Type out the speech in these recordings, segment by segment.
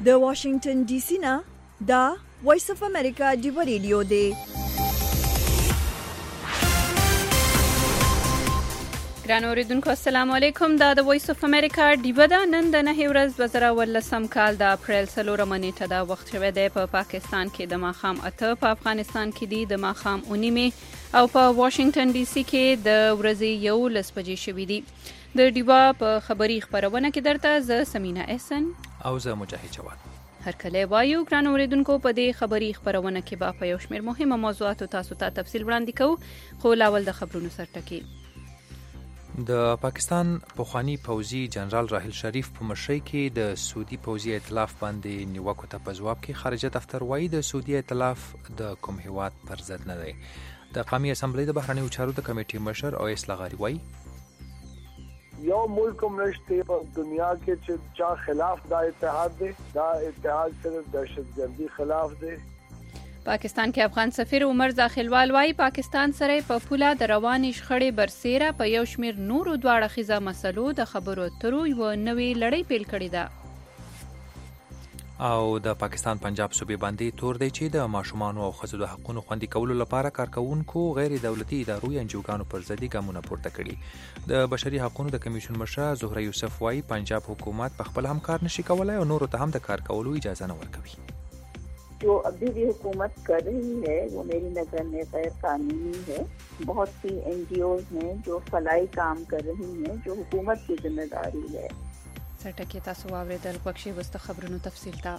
د واشنگټن ډي سي نه دا وایس اف امریکا دی ریډیو دی. ګران اوریدونکو السلام علیکم. دا د وایس اف امریکا ډیبه ده. نن د 9 ورځ 2018 کال د اپریل 4 نیټه دا وخت شوی دی. په پاکستان کې د ماښام 8، په افغانستان کې دی د ماښام 9 او په واشنگټن ډي سي کې د ورځې 11 بجې شوې دي. د ډیبه په خبري خبرونه کې درته ز سمینا احسن او ز مجاهد جواد هر کله وایو. ګران اوریدونکو په دې خبري خبرونه کې به په یو شمېر مهمه موضوعات تاسو ته تفصیل وړاندې کوو، خو لاول د خبرونو سرټکی. د پاکستان پخوانی پوځي جنرال راحیل شریف په مشرۍ کې د سعودي پوځي ائتلاف باندې نیوکو ته په ځواب کې خارجه دفتر وایي د سعودي ائتلاف د کوم هیواد پر ضد نه دی. د قومي اسمبلی د بهرنیو چارو د کمیټې مشر اویس لغاري وایي یو ملک هم نشته په دنیا کې چې چا خلاف دا اتحاد دی. دا اتحاد صرف دهشتګردي خلاف دی. پاکستان کې افغان سفیر عمر زاخیلوال وايي پاکستان سره په پوله د روانې شخړې برسیره په یو شمېر نورو دواړه خیزه مسلو د خبرو اترو یو نوې لړۍ پیل کړې ده. او د پاکستان پنجاب صوبې باندې تور دی چې د ماشومانو او ښځو د حقوقو خوندي کولو لپاره کارکوونکو غیر دولتي ادارو یا انجوګانو پر ضد ګامونه پورته کړي. د بشري حقوقو د کمیشن مشره زهره یوسف وايي پنجاب حکومت په خپل هم کار نشي کولای او نورو ته هم د کار کولو اجازه نه ورکوي. जो अभी भी हुकूमत कर रही है वो मेरी नज़र में गैर कानूनी है. बहुत सी NGOs हैं जो फलाई काम कर रही हैं जो हुकूमत की जिम्मेदारी है. سرټکی تاسو واوریدل. پکښې وسته خبرونو تفصیل ته.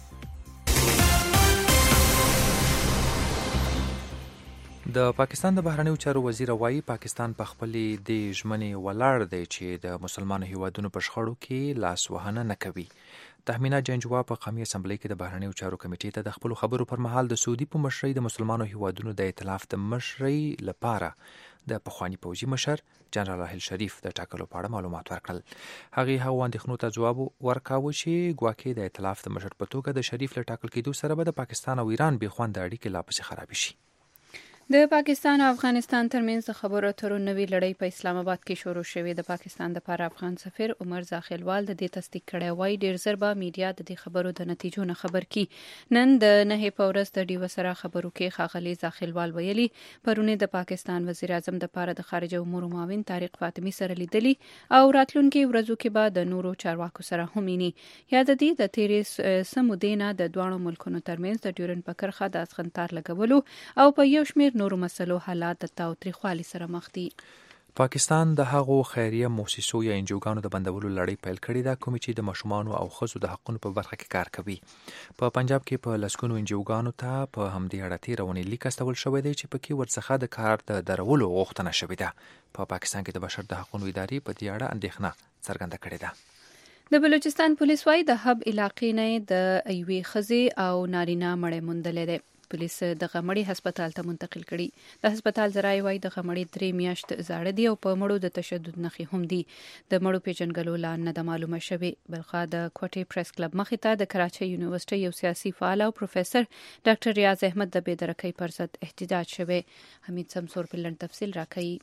د پاکستان د بهرنیو چارو وزیر وايي پاکستان په خپلې د ژمنې ولاړ دی چې د مسلمانو هیوادونو په شخړو کې لاس وهنه نه کوي. تهمینا جنجوا په قومي اسمبلی کې د بهرنیو چارو کمیټې ته د خپل خبرو پر مهال د سعودي په مشرۍ د مسلمانانو هیوادونو د ائتلاف د مشرۍ لپاره د پخوانی پوځي مشر جنرال راحیل شریف د ټاکلو په اړه معلومات ورکړل. هغه هغو اندېښنو ته ځواب ورکاوه چې ګواکې د ائتلاف د مشر په توګه د شریف له ټاکل کېدو سره به د پاکستان او ایران بې خوند اړیکې لا پسې خراب شي. د پاکستان او افغانستان ترمنځ د خبرو اترو نوې لړۍ په اسلام آباد کې شروع شوې. د پاکستان لپاره افغان سفیر عمر زاخیلوال د دې تصدیق کړی وایي ډېر زر به میډیا د دې خبرو د نتیجو نه خبر کی. نن د 9 په ورځ د ډیو سره خبرو کې ښاغلي زاخیلوال ویلي پرونه د پاکستان وزیر اعظم د لپاره د خارجه امور معاون طارق فاطمی سره لیدلی او راتلونکي ورځو کې به د نورو چارواکو سره هم ویني. یا د دې د تیرې سمودینه د دوه ملکونو ترمنځ د ډیورن په کرخه د اسخنتار لګولو او په یو شمېر نورو مسلو حالات د تاوتریخوالي سره مخ دي. پاکستان د هغو خیریه مؤسسو یا انجوګانو د بندولو لړۍ پیل کړې ده کوم چې د ماشومانو او ښځو د حقوقو په برخه کې کار کوي. په پنجاب کې په لسګونو انجوګانو ته په همدې اړه تیرونې لیک استول شوی دی چې پکې ورڅخه د کار د درولو غوښتنه شوې ده. په پاکستان کې د بشر د حقوقو ادارې په دې اړه اندېښنه څرګنده کړې ده. د بلوچستان پولیس وايي د حب علاقې نه د یوې ښځې او نارینه مړی موندلی دی. پولیس د غمړي هسپتال ته منتقل کړي. د هسپتال ذرایع وايي د غمړي 3 میاشت زاړه دي او په مړو د تشدد نښې هم دي. د مړو پیژنګلو لا نه د معلومه شوی. بلخا د کوټې پریس کلب مخې ته د کراچۍ یونیورسيټي یو سیاسي فعال او پروفیسور ډاکټر ریاض احمد د بېدرکۍ پر ضد احتجاج شوی. حمید سمسور په لړ تفصیل راکړي.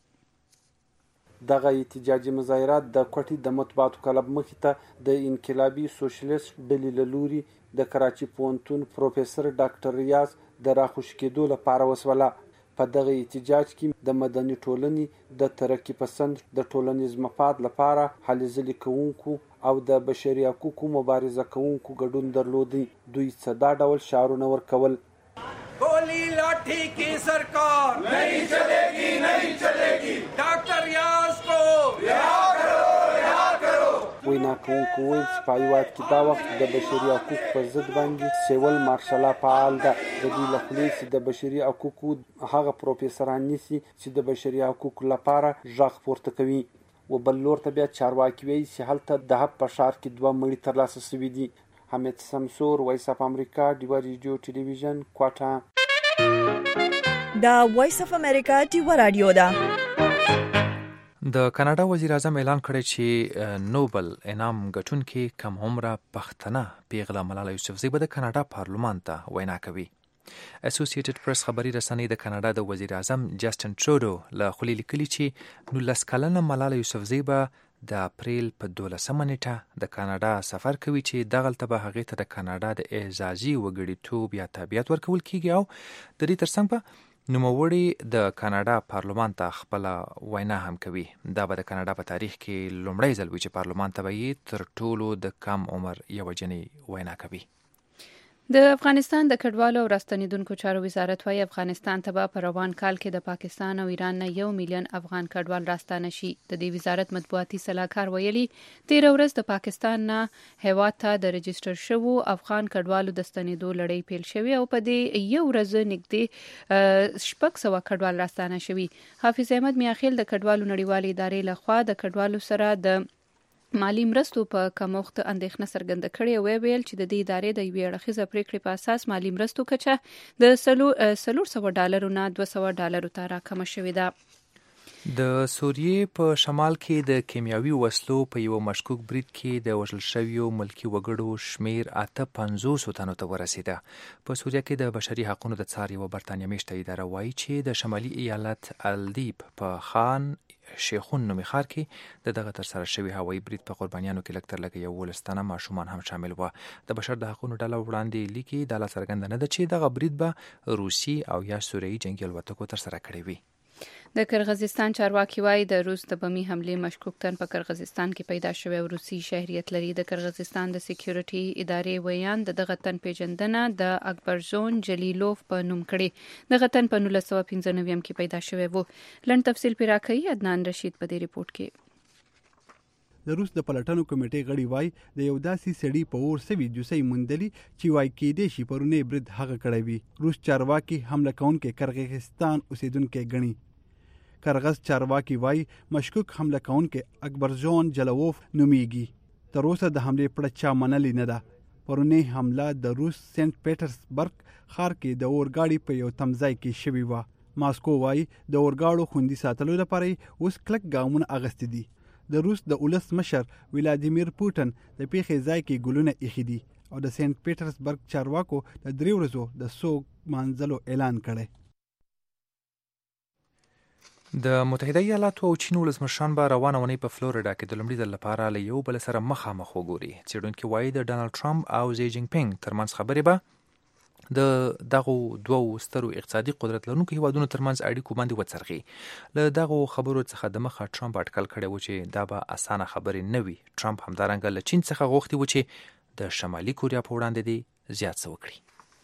دغه احتجاجي مظاهرات د کوټې د مطبوعاتو کلب مخې ته د انقلابي سوشلیست ډلې له لوري د کراچۍ پوهنتون پروفیسور ډاکټر ریاض د راخوش کېدو لپاره وسوله. په دغه احتجاج کې د مدني ټولنې د ترقي پسند د ټولنیز مفاد لپاره هلې ځلې کوونکو او د بشري حقوقو مبارزه کوونکو ګډون درلودی. دوی څه دا ډول شعارونه ورکول: गोली लाठी की सरकार नहीं चलेगी, नहीं चलेगी, डॉक्टर रियाज को रिहा करो, रिहा करो. وینا کوونکو ویل چې په هیواد کې دا وخت د بشري حقوقو پر ضد باندې سیول مارشاله فعال ده. د دوی له خولې چې د بشري حقوقو هغه پروفیسوران نیسي چې د بشري حقوقو لپاره غږ پورته کوي. و بل لور ته بیا چارواکي وایي چې هلته د حب په ښار کې 2 مړي ترلاسه شوي دي. حمید سمسور، وایس اف امریکا، ډیوه ریډیو ټلویزیون، کوټه. دا وایس اف امریکا ډیوه رادیو ده. د کاناډا وزیر اعظم اعلان کړی چې نوبل انعام ګټونکې کم عمره پښتنه پیغله ملاله یوسفزۍ به د کاناډا پارلمان ته وینا کوي. اسوسییټډ پریس خبري رسنۍ د کاناډا د وزیر اعظم جسټن ټروډو له خولې لیکلي چې 19 کلنه ملاله یوسفزۍ به د اپریل په 12 نیټه د کاناډا سفر کوي چې دغلته به هغې ته د کاناډا د اعزازي وګړیتوب یا تابعیت ورکول کیږي او د دې ترڅنګ به نوموړی د کاناډا پارلمان ته خپل وینا هم کوي. دا به د کاناډا په تاریخ کې لومړی ځل وي چې پارلمان ته به یې تر ټولو د کم عمر یوه جنۍ وینا کوي. د افغانستان د کډوالو او راستنیدونکو چارو وزارت وايي افغانستان ته به په روان کال کې د پاکستان او ایران نه 1 میلیون افغان کډوال راستانه شي. د دې وزارت مطبوعاتي سلاکار ویلي 13 ورځ د پاکستان نه هیواد ته د رجستر شوو افغان کډوالو د ستنېدو لړۍ پیل شوې او په دې یو ورځ نږدې 600 کډوال راستانه شوي. حافظ احمد میاخیل د کډوالو نړیوالې ادارې لخوا د کډوالو سره د مالی مرستو په کمښت اندېښنه څرګنده کړې او ویل چې د دې ادارې د یوې اړخیزه پریکړې په اساس مالی مرستو کچه د $400 نه $200 ته راکمه شوې ده. د سوریې په شمال کې د کیمیاوي وسلو په یو مشکوک برید کې د وژل شویو ملکی وګړو شمیر 850 تنو ته ورسیده. په سوریه کې د بشري حقوقو د څار یو برتانیې میشته اداره وایي چې د شمالي ایالت الدیب په خان شیخون نومي ښار کې دغه ترسره شوی هوایي برید په قربانیانو کې لږ تر لږه 11 تنه ماشومان هم شامل وو. د بشر د حقوقو ډله وړاندې لیکي دا لا څرګنده نه ده چې دغه برید به روسي او یا سوریایي جنگي الوتکو ترسره کړی وي. د کرغزستان چارواکي وايي د روس د بمي حملې مشکوک تن په کرغزستان کې پیدا شوی او روسي شهريت لري. د کرغزستان د سکیورټي ادارې ویان دغه تن پیژندنه د اکبرزون جلیلوف په نوم کړي. دغه تن په 1995 کې پیدا شوی وو. لن تفصیل پیرا کوي عدنان رشید په دې ریپورت کې. د روس د پلټنو کمیټې غړي وای د یو داسې سړي په اور سوي جوسي مندلي چې وای کېدې شي پرونه برید هغه کړی وي. روس چارواکي حمله کوونکې کرغزستان اوسیدونکو غني. کرغز چارواکي وای مشکوک حمله کوونکې اکبرزون جلووف نومیږي. تر اوسه د حمله پړه چا منلې نه ده. پرونه حمله د روس سنت پیټرسبرګ ښار کې د اورګاډي په یو تمځای کې شوی و. ماسکو وای د اورګاډو خوندي ساتلو لپاره اوس کلک ګامونه اغستې دي. د روس د ولس مشر ولادیمیر پوتین د پیښې ځای کې ګلونه ایښي دي او د سنت پیټرسبرګ چارواکو د 3 ورځو د سوګ مانځلو اعلان کړی. د متحده ایالاتو او چین ولسمشران به روانه ونې په فلوریډا کې د لومړي ځل لپاره له یو بل سره مخامخ وګوري. څېړونکي وایي د ډانلډ ټرمپ او زی جین پینګ ترمنځ خبرې به د دغو دوو سترو اقتصادي قدرت لرونکو هیوادونو ترمنځ اړیکو باندې وڅرخي. له دغو خبرو څخه د مخه ټرمپ اټکل کړی و چې دا به اسانه خبرې نه وي. ټرمپ همدارنګه له چین څخه غوښتي و چې د شمالي کوریا په وړاندې دی زیات څه وکړي.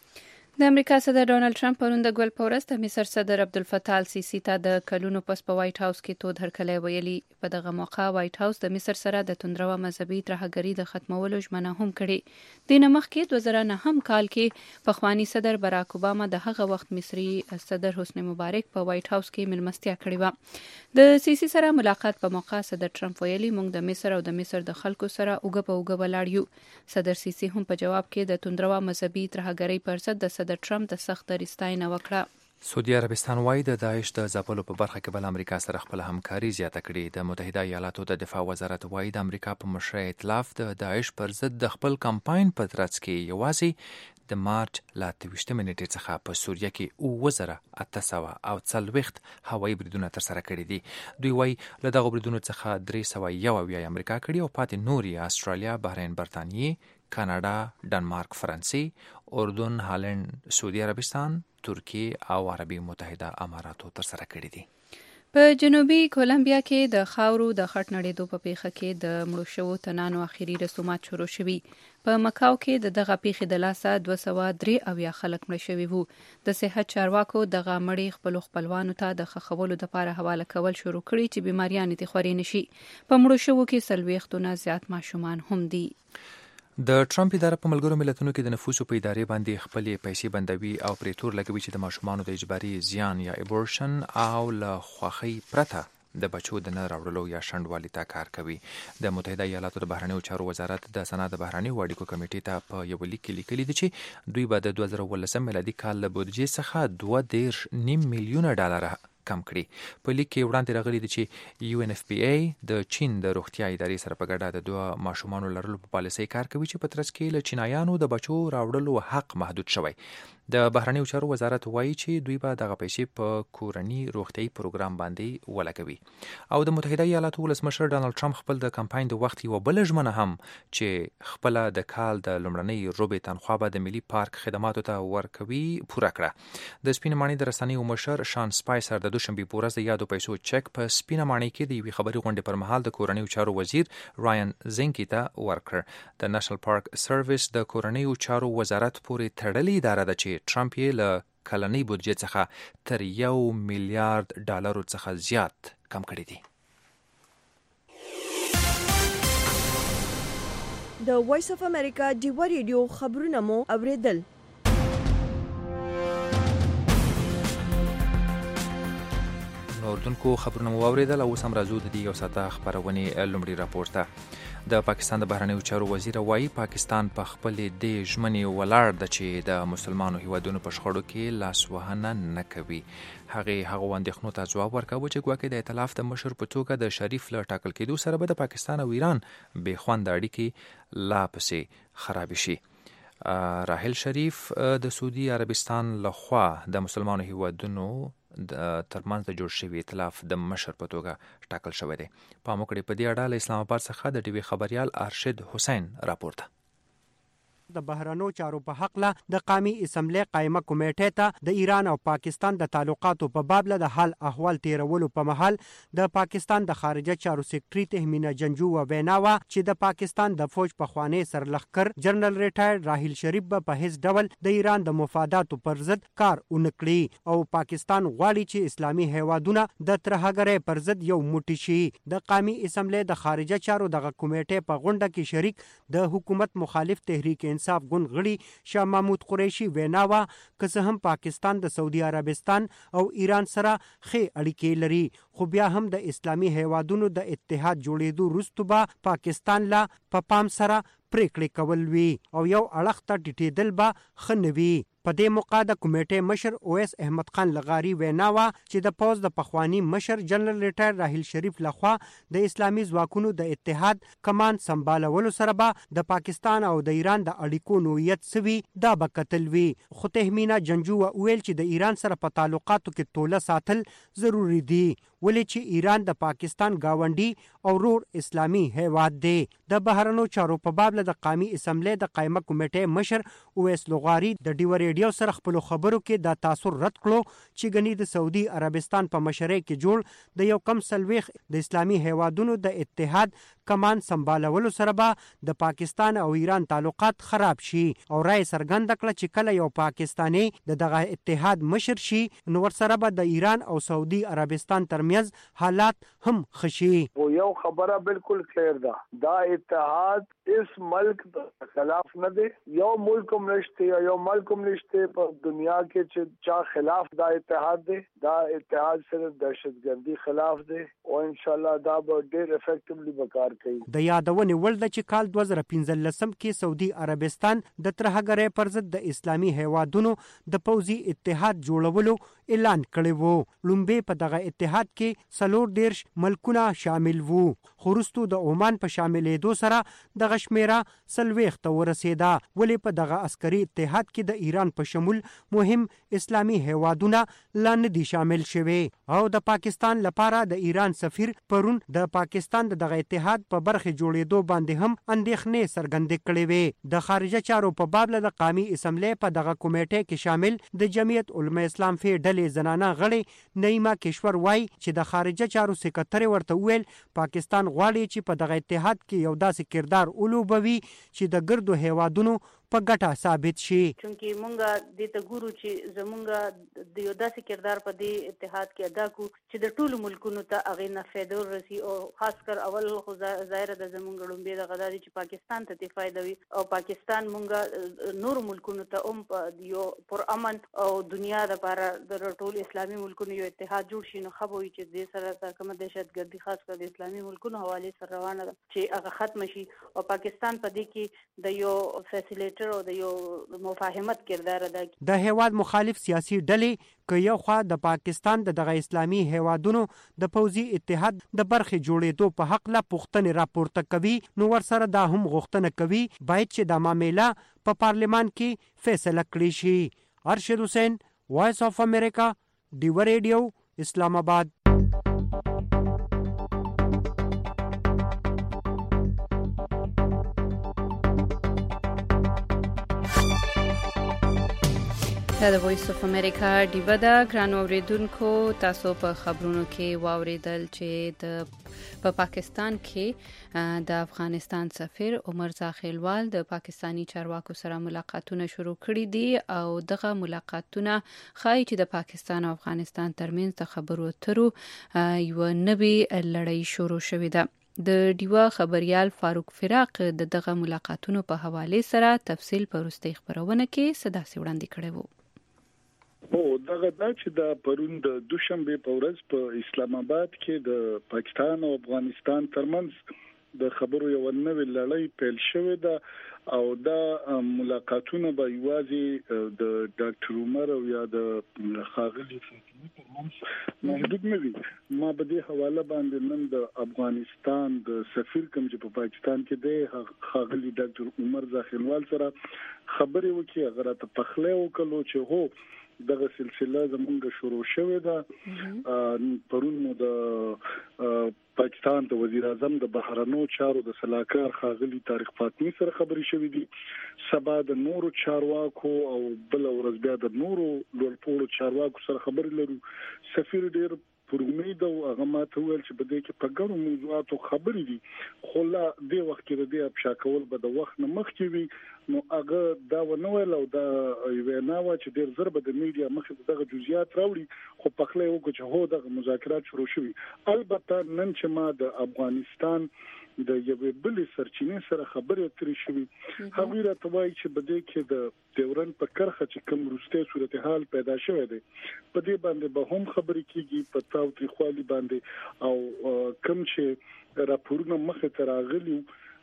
د امریکا صدر ډونالد ټرمپ پرون د ګل په ورځ د مصر صدر عبدالفتاح السیسی ته د کلونو پس په وایټ هاوس کې تود هرکلی ویلي. په دغه موقع وایټ هاوس د مصر سره د توندرو مذهبي ترهګرۍ د ختمولو ژمنه هم کړې. د مخکې 2009 کال کې پخوانی صدر باراک اوباما د هغه وخت مصري صدر حسنی مبارک په وایټ هاوس کې ملمستیا کړې و. د سیسی سره ملاقات په موقع صدر ټرمپ ویلي موږ د مصر او د مصر د خلکو سره اوګه په اوګه ولاړ یو. صدر سیسی هم په جواب کې د توندرو مذهبي ترهګرۍ پر ضد د صدر ټرمپ د سخت دریستاینه وکړه. سعودي عربستان وايي د داعش د ځپلو په برخه کې بل امریکا سره خپل همکاري زیاته کړې. د متحده ایالاتو د دفاع وزارت وايي د امریکا په مشرۍ ائتلاف د داعش پر ضد د خپل کمپاین په ترڅ کې یوازې د مارچ لا 23 نیټې څخه په سوریه کې 2840 هوایي بریدونه ترسره کړي دي. دوی وايي له دغو بریدونو څخه 301 امریکا کړي او پاتې نوري استرالیا، بحرین، برتانیې، کاناډا، ډنمارک، فرانسې، اردن، هالند، سعودي عربستان، ترکیه او عربي متحده اماراتو ترسره کړي دي. په جنوبي کولمبیا کې د خاورو د خټ نړېدو په پیښه کې د مړو شوو تنانو اخیری رسومات شروع شوي. په مکاو کې د دغه پیښې د لاسه 203 خلک مړه شوي وو. د صحت چارواکو دغه مړي خپلوانو ته د ښخولو لپاره حواله کول شروع کړي چې بیماریان دې خوري نشي. په مړو شوو کې 40 زیات ماشومان هم دي. د ټرمپ اداره په ملګرو ملتونو کې د نفوسو په ادارې باندې خپلې پیسې بندوي او پرې تور لګوي چې د ماشومانو د اجباري زیان یا ابورشن او له خوښۍ پرته د بچو د نه راوړلو یا شنډوالي ته کار کوي. د متحده ایالاتو د بهرنیو چارو وزارت د سنا د بهرنیو اړیکو کمیټې ته په یو لیک کې لیکلي دي چې دوی به د 2019 میلادي کال له بودیجې څخه $2.5 میلیونه کم کړي. په لیک کې وړاندې راغلي دي چې UNFPA د چین د روغتیا ادارې سره په ګډه د 2 ماشومانو لرلو په پالیسۍ کار کوي چې په ترڅ کې له چینایانو د بچو راوړلو حق محدود شوی. د بهرنیو چارو وزارت وایي چې دوی به دغه پیسې په کورني روغتیايي پروګرام باندې ولګوي. او د متحده ایالاتو ولسمشر ډانلډ ټرمپ خپل د کمپاین د وخت یوه بله ژمنه هم چې خپل د کال د لومړنۍ روبې تنخوا به د ملي پارک خدماتو ته ورکوي پوره کړه. د سپینه ماڼۍ د رسنیو مشر شان سپایسر د دوشنبې په ورځ د یادو پیسو چک په سپینه ماڼۍ کې د یوې خبري غونډې پر مهال د کورنیو چارو وزیر رایان زینکی ته ورکړ. د نېشنل پارک سرویس د کورنیو چارو وزارت پورې تړلې اداره ده چې ټرمپ یې له کلنۍ بودجې څخه تر $1 میلیارډ څخه زیات کم کړی دی. د وایس اف امریکا ډیوا ریډیو خبرونه مو اوریدل. اردوونکو خبرونه مو واوریدل او اوس هم راځو د دې یو ساعته خپرونې لومړي راپور ته. د پاکستان د بهرنیو چارو وزیر وایي پاکستان په خپلې دې ژمنې ولاړ ده چې د مسلمانو هیوادونو په شخړو کې لاسوهنه نه کوي. هغه اندېښنو ته ځواب ورکاوه چې ګواکې د ائتلاف د مشر په توګه د شریف له ټاکل کېدو سره به د پاکستان او ایران بې خونده اړیکې لا پسې خراب شي. راحل شریف د سعودي عربستان لخوا د مسلمانو هیوادونو ترمنځ د جوړ شوي ائتلاف د مشر په توګه ټاکل شوی دی. پام وکړئ په دې اړه له اسلام آباد څخه د ټي وي خبريال ارشد حسین راپور ده. د بهرنیو چارو په حق له د قومي اسمبلی قائمه کمیټې ته د ایران او پاکستان د تعلقاتو په باب له د حال احوال تیرولو په محل د پاکستان د خارجه چارو سیکریټري تهمینه جنجو و ویناوه چې د پاکستان د فوج په خوانی سرلخکر جنرال ریټایر راحیل شریف په هیڅ ډول د ایران د مفاداتو پر ضد کار اونکړي او پاکستان غواړي چې اسلامي هیوادونه د ترهګرۍ پر ضد یو موټی شي. د قومي اسمبلی د خارجه چارو دغه کمیټې په غونډه کې شریک د حکومت مخالف تحریک انصاف ګوند غړي شاه محمود قریشي ویناوه که څه هم پاکستان د سعودي عربستان او ایران سره ښې اړیکې لري خو بیا هم د اسلامي هیوادونو د اتحاد جوړېدو وروسته به پاکستان لا په پام سره پریکړې کول وي او یو اړخ ته ټیټېدل به ښه نه وي. په دې موقع د کمیټې مشر اویس احمد خان لغاري ویناوه چې د پوز د پخوانی مشر جنرال ریټایر راحیل شریف لخوا د اسلامي ځواکونو د اتحاد کمان سمبالولو سره به د پاکستان او د ایران د اړیکو نوعیت سوي دا به کتل وي. خو تهمینه جنجو ویل چې د ایران سره په تعلقاتو کې توله ساتل ضروری دي ولې چې ایران د پاکستان گاونډي او رور اسلامي هیواد دی. د بهرنیو چارو په باب له د قومي اسمبلی د قائمه کمیټې مشر اویس لغاري د ډیوا ریډیو سره خپل خبرو کې دا تاثر رد کړو چې غني د سعودي عربستان په مشرۍ کې جوړ د یو کم سلويخ د اسلامي هیوادونو د اتحاد کمان سمبالولو سره به د پاکستان او ایران تعلقات خراب شي او رائے څرګنده کړه چې کله یو پاکستانی دغه اتحاد مشر شي نو ورسره به د ایران او سعودي عربستان ترمنځ حالات هم خشي. یو خبره بالکل کلیر ده دا اتحاد اس ملک خلاف نه دی یو ملک نشته یو ملک نشته په دنیا کې چې چا خلاف دا اتحاد دی. دا اتحاد صرف دهشتګردي خلاف دی او ان شاء الله دا به ډیر افیکټیولی وکړي. د یادونې ول د چې کال 2015 کې سعودي عربستان د ترهګرۍ پر ضد د اسلامي هیوادونو د پوځي اتحاد جوړولو اعلان کړی وو. لومبه په دغه اتحاد کې 40 ملکونه شامل وو خو وروسته د عمان په شاملېدو سره دغه شمیره 40 ته ورسېده ولې په دغه عسکري اتحاد کې د ایران په شمول مهم اسلامي هیوادونه لا نه دي شامل شوي او د پاکستان لپاره د ایران سفیر پرون د پاکستان دغه اتحاد په برخه جوړېدو باندې هم اندېښنې څرګندې کړې وې. د خارجه چارو په باب له قومي اسمبلی په دغه کمیټې کې شامل د جمعیت علماء اسلام فی ډلې زنانه غړي نعیمه کشور وای چې د خارجه چارو سکرټری ورته ویل پاکستان غواړي چې په دغه اتحاد کې یو داسې کردار ولوبوي چې د ګردو هیوادونو په ګټه ثابت شي. چونکی مونږه د ته ګورو چې زمونږه د یو داسې کردار په دې اتحاد کې ادا کو چې د ټولو ملکونو ته هغه نه فایده ورسي او خاص کر اول خو ظاهر د زمونږ لومبي د غداري چې پاکستان ته فایده وي او پاکستان مونږه نور ملکونو ته یو پر امن او دنیا د لپاره د ټول اسلامي ملکونو یو اتحاد جوړ شي نو خبروي چې د سره کوم دهشتګردي خاص کر د اسلامي ملکونو حواله سره روانه ده چې هغه ختم شي او پاکستان په دې کې د یو فیسیلیټر او د یو مفاهمت کردار ادا کوي. د هیواد مخالف سیاسي ډلې که یو خوا د پاکستان دغه اسلامي هیوادونو د پوځي اتحاد د برخه جوړېدو په حق لا پوښتنې راپورته کوي نو ورسره دا هم غوښتنه کوي باید چې د معاملې په پارلمان کې فیصله کړی شي ارشد حسین، وائس آف امریکا، ډیو ریډیو، اسلام آباد. د وایس اف امریکا ډیو دا ګران اوریدونکو، تاسو په خبرونو کې واوریدل چې په پاکستان کې د افغانستان سفیر عمر زاخیلوال د پاکستانی چارواکو سره ملاقاتونه شروع کړي دي او دغه ملاقاتونه ښایي چې د پاکستان او افغانستان ترمنځ د خبرو اترو یو نوی لړۍ شروع شوې ده. د ډیوا خبريال فاروق فراق دغه ملاقاتونو په حواله سره تفصیل په وروستي خبرونه کې صدا سي وړاندې کړي وو. دغه دا چې د پرون د دوشنبه په ورځ په اسلام آباد کې د پاکستان او افغانستان ترمنځ د خبرو یو نوې لړۍ پیل شوې ده او دا ملاقاتونه به یوازې د ډاکټر عمر او یا د خاغلی فاطمه ترمنځ محدود نه وي. ما به دې حواله باندې نن د افغانستان د سفیر کوم چې په پاکستان کې دی خاغلی ډاکټر عمر زاخیلوال سره خبرې وکړې. هغه ته پخله وکړو چې هو دغه سلسله زمونږ شروع شوې ده. پرون مو د پاکستان د وزیر اعظم د بهرنیو چارو د سلاکار خاغلی طارق فاطمی سره خبرې شوې دي. سبا د نورو چارواکو او بل ورځ بیا د نورو لوړپوړو چارواکو سره خبرې لرو. سفیر ډیر پر امید او هغه ماته ویل چې بده کې په ګڼو موضوعاتو خبرې دي، خو لا د وخت کې د افشا کول به د وخت نه مخکې وي. نو هغه دا ونه ویل او دا وینا و چې ډیر زر به د میډیا مخې دغه جزئیات راوړي، خو په خله وکړي چې هو دغه مذاکرات شروع شوي. البته نن چې ما د افغانستان د یوې بلې سرچینې سره خبرې اترې شوې، هغوی راته وایي چې بده کې د ډیورن په کرخه چې کوم وروستی صورتحال پیدا شوی دی په دې باندې به هم خبرې کیږي په تاوتریخوالي باندې او کوم چې راپورونه مخې ته راغلي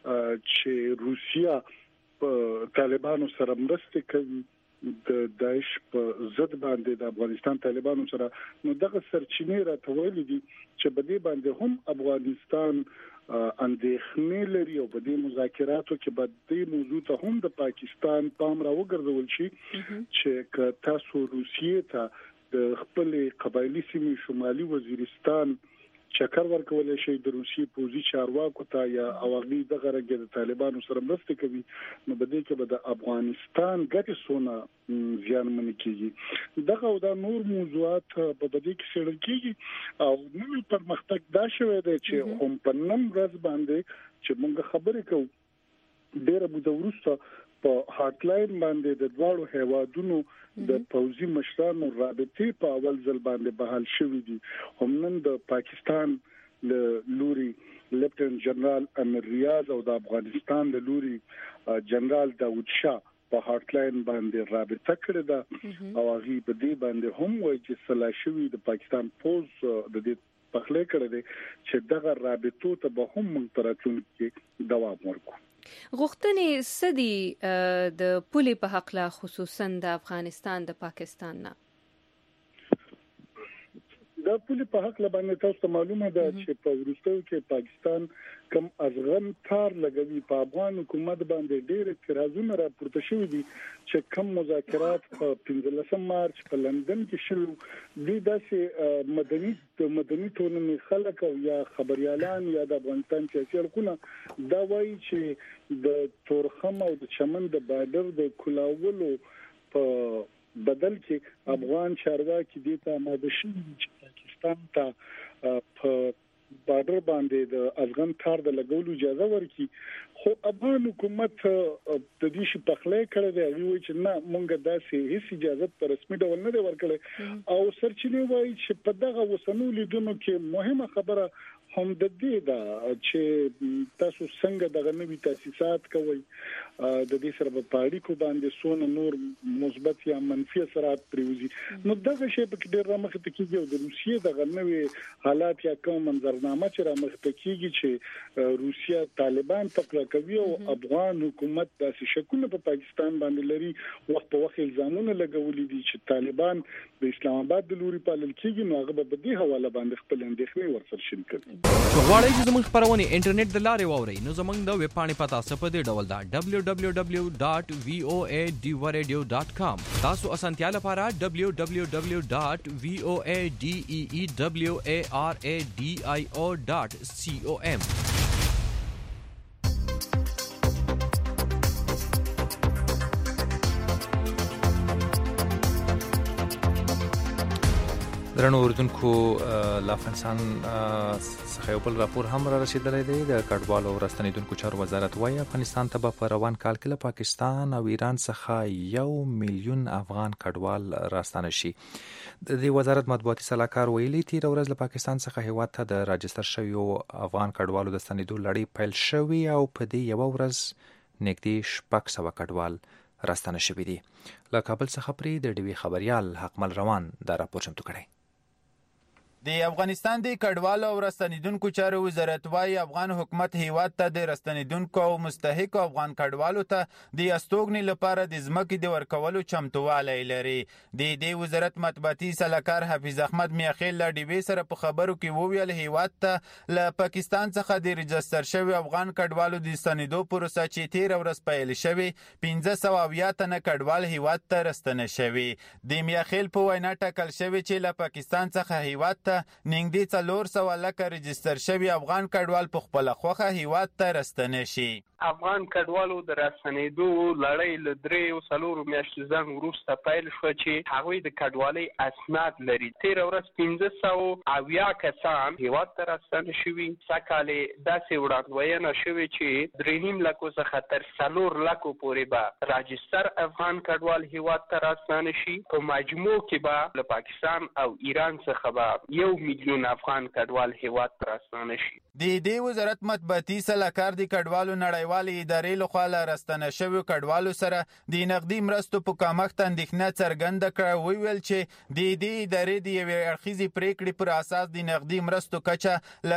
چې روسیا په طالبانو سره مرسته کوي د داعش په ضد باندې د افغانستان طالبانو سره، نو دغه سرچینې راټولې دي چې په دې باندې هم افغانستان اندېښنې لري او په دې مذاکراتو کې به دې موضوع ته هم د پاکستان پام راوګرځول شي چې تاسو روسیې ته د خپل قبایلی سیمې شمالي وزیرستان چکر ورکولای شي، د روسي پوزي چارواکو ته یا اوغلي دغه رګ د طالبانو سره مرسته کوي، نو بده کې به د افغانستان ګټه سونه زیانمن کیږي. دغه او د نور موضوعات په بده کې څېړل کیږي او نوې پرمختګ دا شوی دی چې هم په نن ورځ باندې چې موږ خبرې کوو ډېر مو د وروسته په هاټ لاین باندې د دواړو هیوادونو د پوزي مشرانو رابطې په اول ځل باندې بحال شوې دي. هم نن د پاکستان له لوري لیفټننټ جنرال امیر ریاض او د افغانستان له لوري جنرال داود شاه په هاټ لاین باندې رابطه کړې ده او هغه په دې باندې هم وایي چې صلاح شوی د پاکستان پوز د دې پخله کړې ده چې دغه رابطو ته به هم منتراتون کې دوام ورکړي. غوښتنې سدي د پولي په حق لا خصوصا د افغانستان د پاکستان نه د پولي په حق لا باندې تاسو معلومه ده چې په ورستیو کې پاکستان کم ازغن تار لګوي. په افغان حکومت باندې ډېر اعتراضونه راپورته شوي دي چې کم مذاکرات په 15 مارچ په لندن کې شروع دي. داسې مدني ټولنې خلک او یا خبريالان یا د افغانستان سیاسي حکومت دا وایي چې د تورخم او د چمن د بارډر د کلاولو په بدل کې افغان چارواکي دي ته آماده شي چې پاکستان ته په بارډر باندې د افغان تار د لګولو اجازه ورکړي. خو افغان حکومت د دې شي پخله کړې ده، وایي چې نه مونږ داسې هیڅ اجازه په رسمي ډول نه ورکړې او سرچینې وایي چې په دغه وسنو لیدونکو کې مهمه خبره هم د دې دا چې تاسو څنګه دغه نوي تاسیسات کوي د دې سره په اړیکو باندې سونه نور مثبت یا منفي اثرات پریوزي. نو دغه شی په ډېر رامخ ته کیږي او د روسیې دغه نوي حالات یا کوم منظرنامه چې رامخ ته کیږي چې روسیا طالبان تقلا کوي او افغان حکومت داسې شکونه په پاکستان باندې لري، وخت په وخت الزامونه لګولې دي چې طالبان د اسلام آباد د لوري پالل کیږي. نو هغه په دې حواله باندې خپل اندېښنې ورسره شریک کړي. غواړئ چې زموږ خپرونې انټرنیټ د لارې واورئ نو زموږ د ویب پاڼې پته په دې ډول ده www.voadeewaradio.com. تاسو اسانتیا لپاره www.voadeewaradio.com. درنو اردوونکو له افغانستان څخه یو بل راپور هم را رسیدلی دی. د کډوالو او راستنیدونکو چارو وزارت وایي افغانستان ته به په روان کال کې له پاکستان او ایران څخه 1 میلیون افغان کډوال راستانه شي. د دې وزارت مطبوعاتي سلاکار ویلي تیر ورځ له پاکستان څخه هیواد ته د راجستر شویو افغان کډوالو د ستنېدو لړۍ پیل شوې او په دې یوه ورځ نږدې 600 کډوال راستانه شوي دي. له کابل څخه پرې د ډیوي خبریال حقمل روان دا راپور چمتو کړی. د افغانستان د کډوالو او راستنیدونکو چارو وزارت وايي افغان حکومت هیواد ته د راستنیدونکو او مستحق افغان کډوالو ته د استوګنې لپاره د ځمکې د ورکولو چمتووالی لري. د دې وزارت مطبوعاتي سلاکار حفیظ احمد میاخیل له ډیوي سره په خبرو کې وویل هیواد ته له پاکستان څخه د رجستر شوی افغان کډوالو د ستنېدو پروسه چې تیر ورځ پیل شوې 1500 تنه کډوال هیواد ته راستنه شوي. د میاخیل په وینا ټاکل شوی چې له پاکستان څخه هیواد نږدې 400 لکه رجستر شوی افغان کډوال په خپل خوخه هیواد ته راستنه شي. افغان کډوالو د راستنېدو لړۍ له 3 میاشتو ځنډ وروسته پیل شوه چې هغوی د کډوالۍ اسناد لري. تیر ورځ 1500 کسان هیواد ته راستنه شوي. سږکال داسې وړاندوینه شوې چې 3.5 لکو څخه تر 4 لکو پورې به راجستر افغان کډوال هیواد ته راستنه شي. په مجموع کې به له پاکستان او ایران څخه به 1 میلیون افغان کډوال هیواد ته راستنه شي. د دې وزارت مطبوعاتي سلاکار د کډوالو نړیوالې ادارې لخوا له راستنه شویو کډوالو سره د نقدي مرستو په کمښت اندېښنه څرګنده کړه. ویل چې د دې ادارې د یوې اړخیزې پریکړې پر اساس د نقدي مرستو کچه له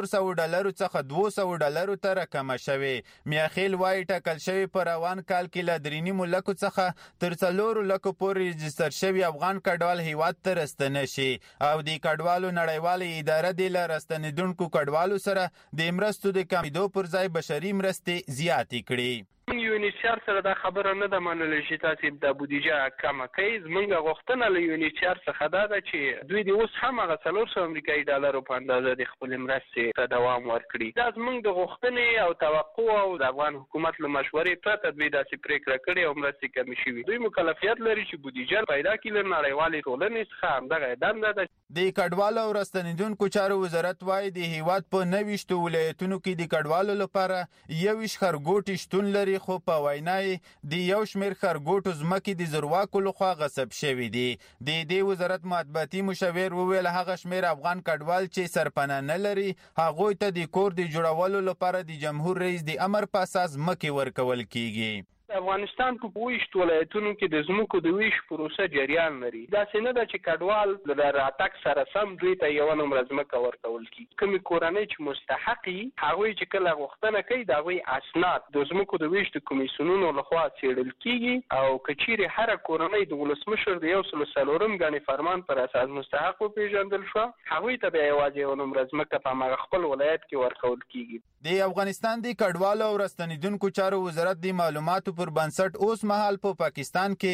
$400 څخه $200 ته راکمه شوې. میاخیل وایي ټاکل شوی په روان کال کې له 3.5 لکو څخه تر 4 لکو پورې رجستر شوی افغان کډوال هیواد ته راستنه شي او د کډوالو نړیوالې اداره د راستنیدونکو کډوالو سره د مرستو د کمیدو پر ځای بشري مرستې زیاتې کړي. یونیسیار سره دا خبره نه ده منلې چې تاسو د بودیجه کمه کوي. زمونږ غوښتنه له یونیسیار څخه دا ده چې دوی د اوس هم هغه $400 امریکایي ډالرو په اندازه د خپل مرستې ته دوام ورکړي. دا زمونږ د غوښتنې او توقع او د افغان حکومت له مشورې پرته دوی داسې پریکړه کړې او مرستې کمې شوي. دوی مکلفیت لري چې بودیجه پیدا کړي. له نړیوالې ټولنې څخه همدغه دنده ده. د کډوالو او راستنیدونکو چارو وزارت وايي د هیواد په 29 ولایتونو کې د کډوالو لپاره 21 خرګوټي شتون لري، خو په وینای د یو شمېر خرګوټو ځمکې د زورواکو لخوا غصب شوي دي. د دې وزارت مطبوعاتي مشاور وویل هغه شمېر افغان کډوال چې سرپناه نه لري هغوی ته د کور د جوړولو لپاره د جمهور رئیس د امر په اساس ځمکې ورکول کیږي. افغانستان په 22 ولایتونو کې د ځمکو د ویش پروسه جریان لري. داسې نه ده چې کډوال د راتګ سره سم دوی ته یو نمبر ځمکه ورکول کیږي. کومې کورنۍ چې مستحقي هغوی چې کله غوښتنه کوي د هغوی اسناد د ځمکو د ویش د کمیسیونونو لخوا څېړل کیږي او که چیرې هره کورنۍ د ولسمشر د 104 ګڼې فرمان پر اساس مستحق وپېژندل شوه هغوی ته بیا یوازې یو نمبر ځمکه په هماغه خپل ولایت کې ورکول کیږي. د افغانستان د کډوالو او راستنیدونکو چارو وزارت د معلوماتو پر بنسټ اوس مهال په پاکستان کې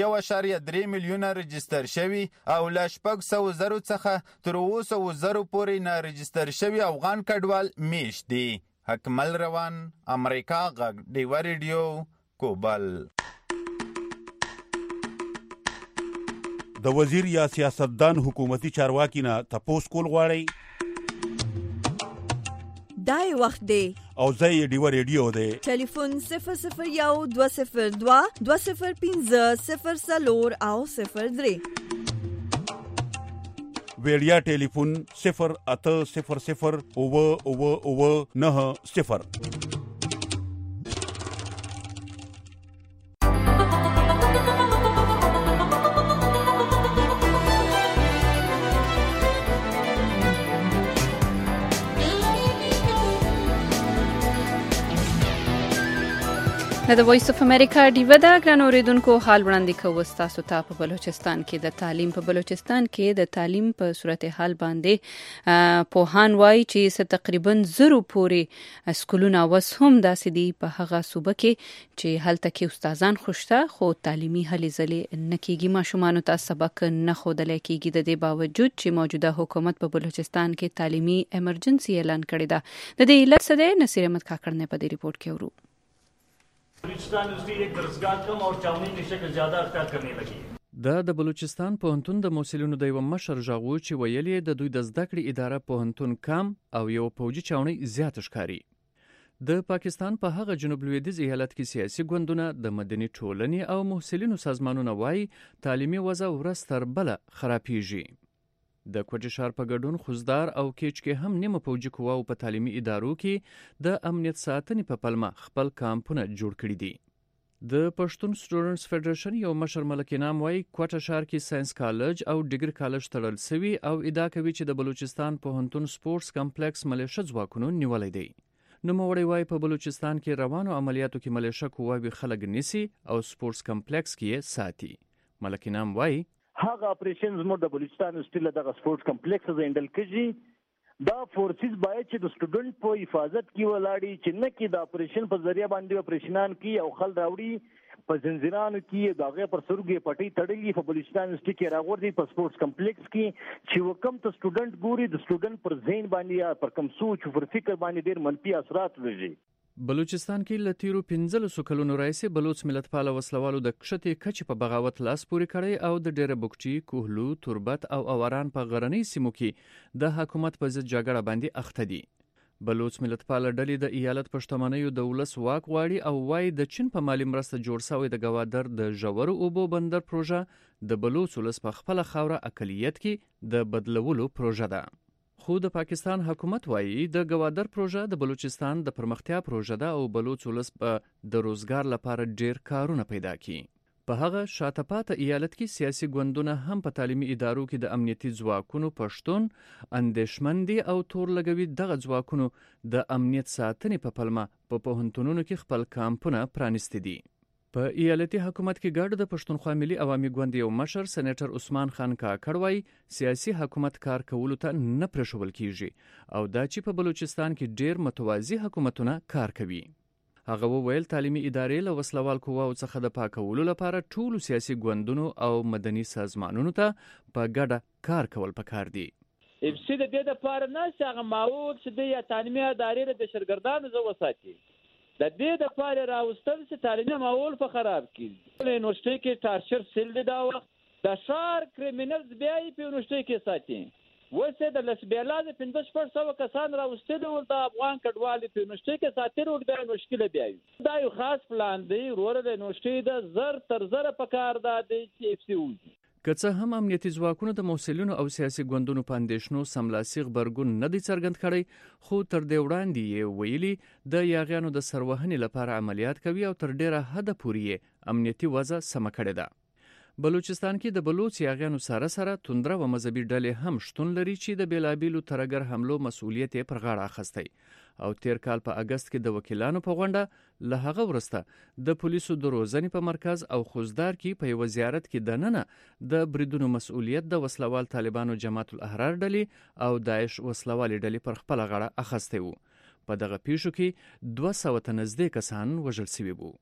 1.3 میلیونه رجستر شوي او له 600,000 څخه تر 200,000 پورې نه رجستر شوي افغان کډوال میشت دي. حکمل روان، امریکا غږ، ډیوه ریډیو، کوبل. د وزیر یا سیاستدان حکومتي چارواکي نه تپوس کول غواړي دای وخت دی او زه ډیوه ریډیو دی. ټلیفون 001-202-205-04 او 03. ویډیا ټلیفون 080009990. د وایس اف امریکا ډیوه دا ګران اوریدونکو حال وړاندې کوو تاسو ته په بلوچستان کې د تعلیم په صورتحال باندې پوهان وایي چې تقریبا 0 پورې سکولونه اوس هم داسې دي په هغه صوبه کې چې هلته کې استادان خوشته خو تعلیمي هلې ځلې نه کیږي ماشومان ته سبق نه ښودل کیږي د دې باوجود چې موجوده حکومت په بلوچستان کې تعلیمي ایمرجنسي اعلان کړی ده د دې علت څه دی نصیر احمد کاکړ نے په دې ریپورت کې ورو بلوچستان یونیورسٹی ایک درسگاہ کم اور چاونی کی شکل زیادہ اختیار کرنے لگی د بلوچستان پوهنتون د مسؤلینو د یو مشر ژغو چې ویلي د دوی د زده کړې اداره پوهنتون کم او یو پوجي چاونی زیات ښکاری د پاکستان په هغه جنوب لویدیځ ایالت کې سیاسي ګوندونه د مدني ټولنې او محصلینو سازمانونه وایي تعلیمي وضع ورځ تر بله خرابېږي د کوټې ښار په ګډون خوزدار او کیچ کې هم نیمه پوجي قواو په تعلیمي ادارو کې د امنیت ساتنې په پلمه خپل کامپونه جوړ کړي دي د پښتون سټوډنټس فدریشن یو مشر ملک انعام وایي کوټه ښار کې ساينس کالج او ډیګري کالج تړل شوی او ادعا کوي چې د بلوچستان پوهنتون سپورتس کمپلیکس ملیشه ځواکونو نیولای دی نوموړی وایي په بلوچستان کې روانو عملیاتو کې ملیشه قواوې خلک نیسي او سپورتس کمپلیکس کې ساتي ملک انعام وایي هغه اپریشن زموږ د بلوچستان یونیورسټي له دغه سپورټس کمپلیکس څخه هندل کیږي دا فورسز باید چې د سټوډنټ په حفاظت کې ولاړی چې نه کې د اپریشن په ذریعہ باندې اپریشنان کې او خل راوړي په زنجیرانو کې دغه پر سرګي پټي تړلې په بلوچستان یونیورسټي کې راغورځي په سپورټس کمپلیکس کې چې وکم ته سټوډنټ ګوري د سټوډنټ پر ذهن باندې پر کم سوچ او پر فکر باندې ډېر منفي اثرات لري بلوچستان کې له تیرو 15 کلونو راهیسې بلوچ ملتپال وسلوالو د کښتې کچې په بغاوت لاس پورې کړی او د ډېره بوکچي، کوهلو، تربت او اواران په غرنۍ سیمو کې د حکومت په ضد جګړه باندې اخته دي. بلوچ ملتپال ډلې د ایالت په شتمنیو د ولس واک غواړي او وايي د چین په مالي مرسته جوړ شوی د ګوادر د ژورو اوبو بندر پروژه د بلوچ ولس په خپله خاوره اقلیت کې د بدلولو پروژه ده. خو د پاکستان حکومت وایي د ګوادر پروژه د بلوچستان د پرمختیا پروژه ده او بلوچ ولس په د روزګار لپاره ډیر کارونه پیدا کړي. په هغه شاته پاته ایالت کې سیاسي ګوندونه هم په تعلیمي ادارو کې د امنیتي ځواکونو پښتون اندېښمن دي او تور لګوي دغه ځواکونو د امنیت ساتنې په پلمه په پوهنتونونو کې خپل کامپونه پرانیستي دي. په ایالتي حکومت کې ګډ د پښتونخوا ملي عوامي ګوند یو مشر سېنیټر عثمان خان کاکړ وایي سیاسي حکومت کار کولو ته نه پرېښول کیږي او دا چې په بلوچستان کې ډېر متوازي حکومتونه کار کوي. هغه وویل تعلیمي ادارې له وسلوال قواو څخه د پاکولو لپاره ټولو سیاسي ګوندونو او مدني سازمانونو ته په ګډه کار کول پکار دي. افسي د دې لپاره نه چې هغه معول چې د تعلیمي ادارې د شرګردانو زو وساتي د دې د پاره راوستل چې تعلیمي ماحول په خراب کړي. یونیورسيټي کې ټارچر سیل دی دا وخت د شار کریمینلز بیا په یونیورسيټي کې ساتي. وسه د لسبیلاز 1500 کسان راوستل او د افغان کډوالو په یونیورسيټي کې ساتي ورو بیا مشکل بیا دا یو خاص پلان دی ورو د یونیورسيټي د زر تر زر په کار دا دی چې اف سی وي. که څه هم امنیتي ځواکونو د محصلینو او سیاسي ګوندونو په اندېښنو سملاسي غبرګون نه دی څرګند کړی خو تر دې وړاندې یې ویلي د یاغیانو د سروهنې لپاره عملیات کوي او تر ډیره حده پورې یې امنیتي وضع سمه کړې ده. بلوچستان کې د بلوچ یاغیانو سره توندره و مذهبي ډلې هم شتون لري چې د بیلابیلو ترګر حملو مسؤلیت یې پر غاړه اخیستی او تیر کال په اگست کې د وکیلانو په غونډه له هغه وروسته د پولیسو د روزنې په مرکز او خوزدار کې په یو زیارت کې دننه د بریدونو مسؤلیت د وسلوال طالبانو جماعت الاحرار ډلې او داعش وسلوال ډلې پر خپل غاړه اخیستی وو. په دغه پیښو کې 200 ته نږدې کسان وژل شوي وو.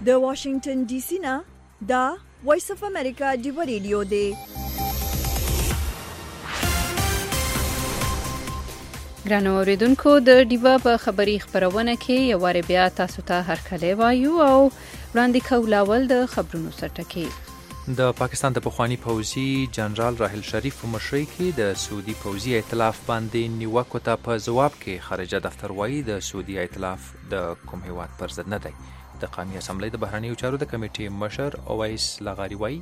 د واشنگټن ډي سي نه دا وایس اف امریکا ډیو ریډیو دی. ګرانو اوریدونکو د ډیوا په خبري خبرونه کې یو واره بیا تاسو ته هرکلی وایو او وړاندې کولاول د خبرونو سرټکی. د پاکستان د پخوانی پوځي جنرال راحل شریف په مشرۍ کې د سعودي پوځي ائتلاف باندې نیوکو ته په ځواب کې خارجه دفتر وایي د سعودي ائتلاف د کوم هیواد پر ضد نه دی. د قومي اسمبلی د بهرنیو چارو د کمیټې مشر اویس لغاری وایي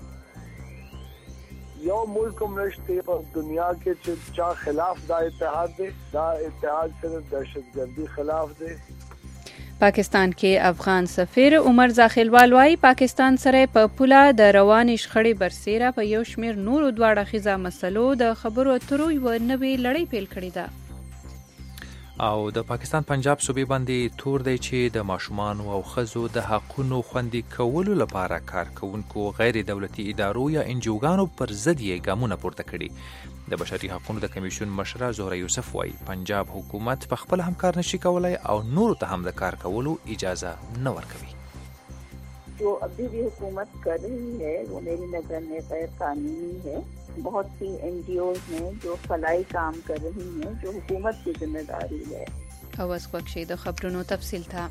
یو ملک نشته په دنیا کې چې چا خلاف دا اتحاد دی. دا اتحاد صرف دهشتګردي خلاف دی. پاکستان کې افغان سفیر عمر زاخیلوال وايي پاکستان سره په پوله د روانې شخړې برسیره په یو شمیر نورو دواړه خیزه مسلو د خبرو اترو یو نوې لړۍ پیل کړې ده. او د پاکستان پنجاب صوبې باندې تور دی چې د ماشومان او ښځو د حقونو خوندي کولو لپاره کارکونکو غیر دولتي ادارو یا انجوګانو پر ضد یې ګامونه پورته کړي. د بشري حقوقو د کمیشن مشره زهره یوسف وايي پنجاب حکومت په خپل هم کار نشي کولای او نور ته هم د کار کولو اجازه نه ورکوي. जो अभी भी हुकूमत कर रही है वो मेरी नज़र में गैर कानूनी है. बहुत सी NGOs हैं जो फलाई काम कर रही हैं जो हुकूमत की जिम्मेदारी है. आवाज कोक्षी د خبرونو تفصیل था.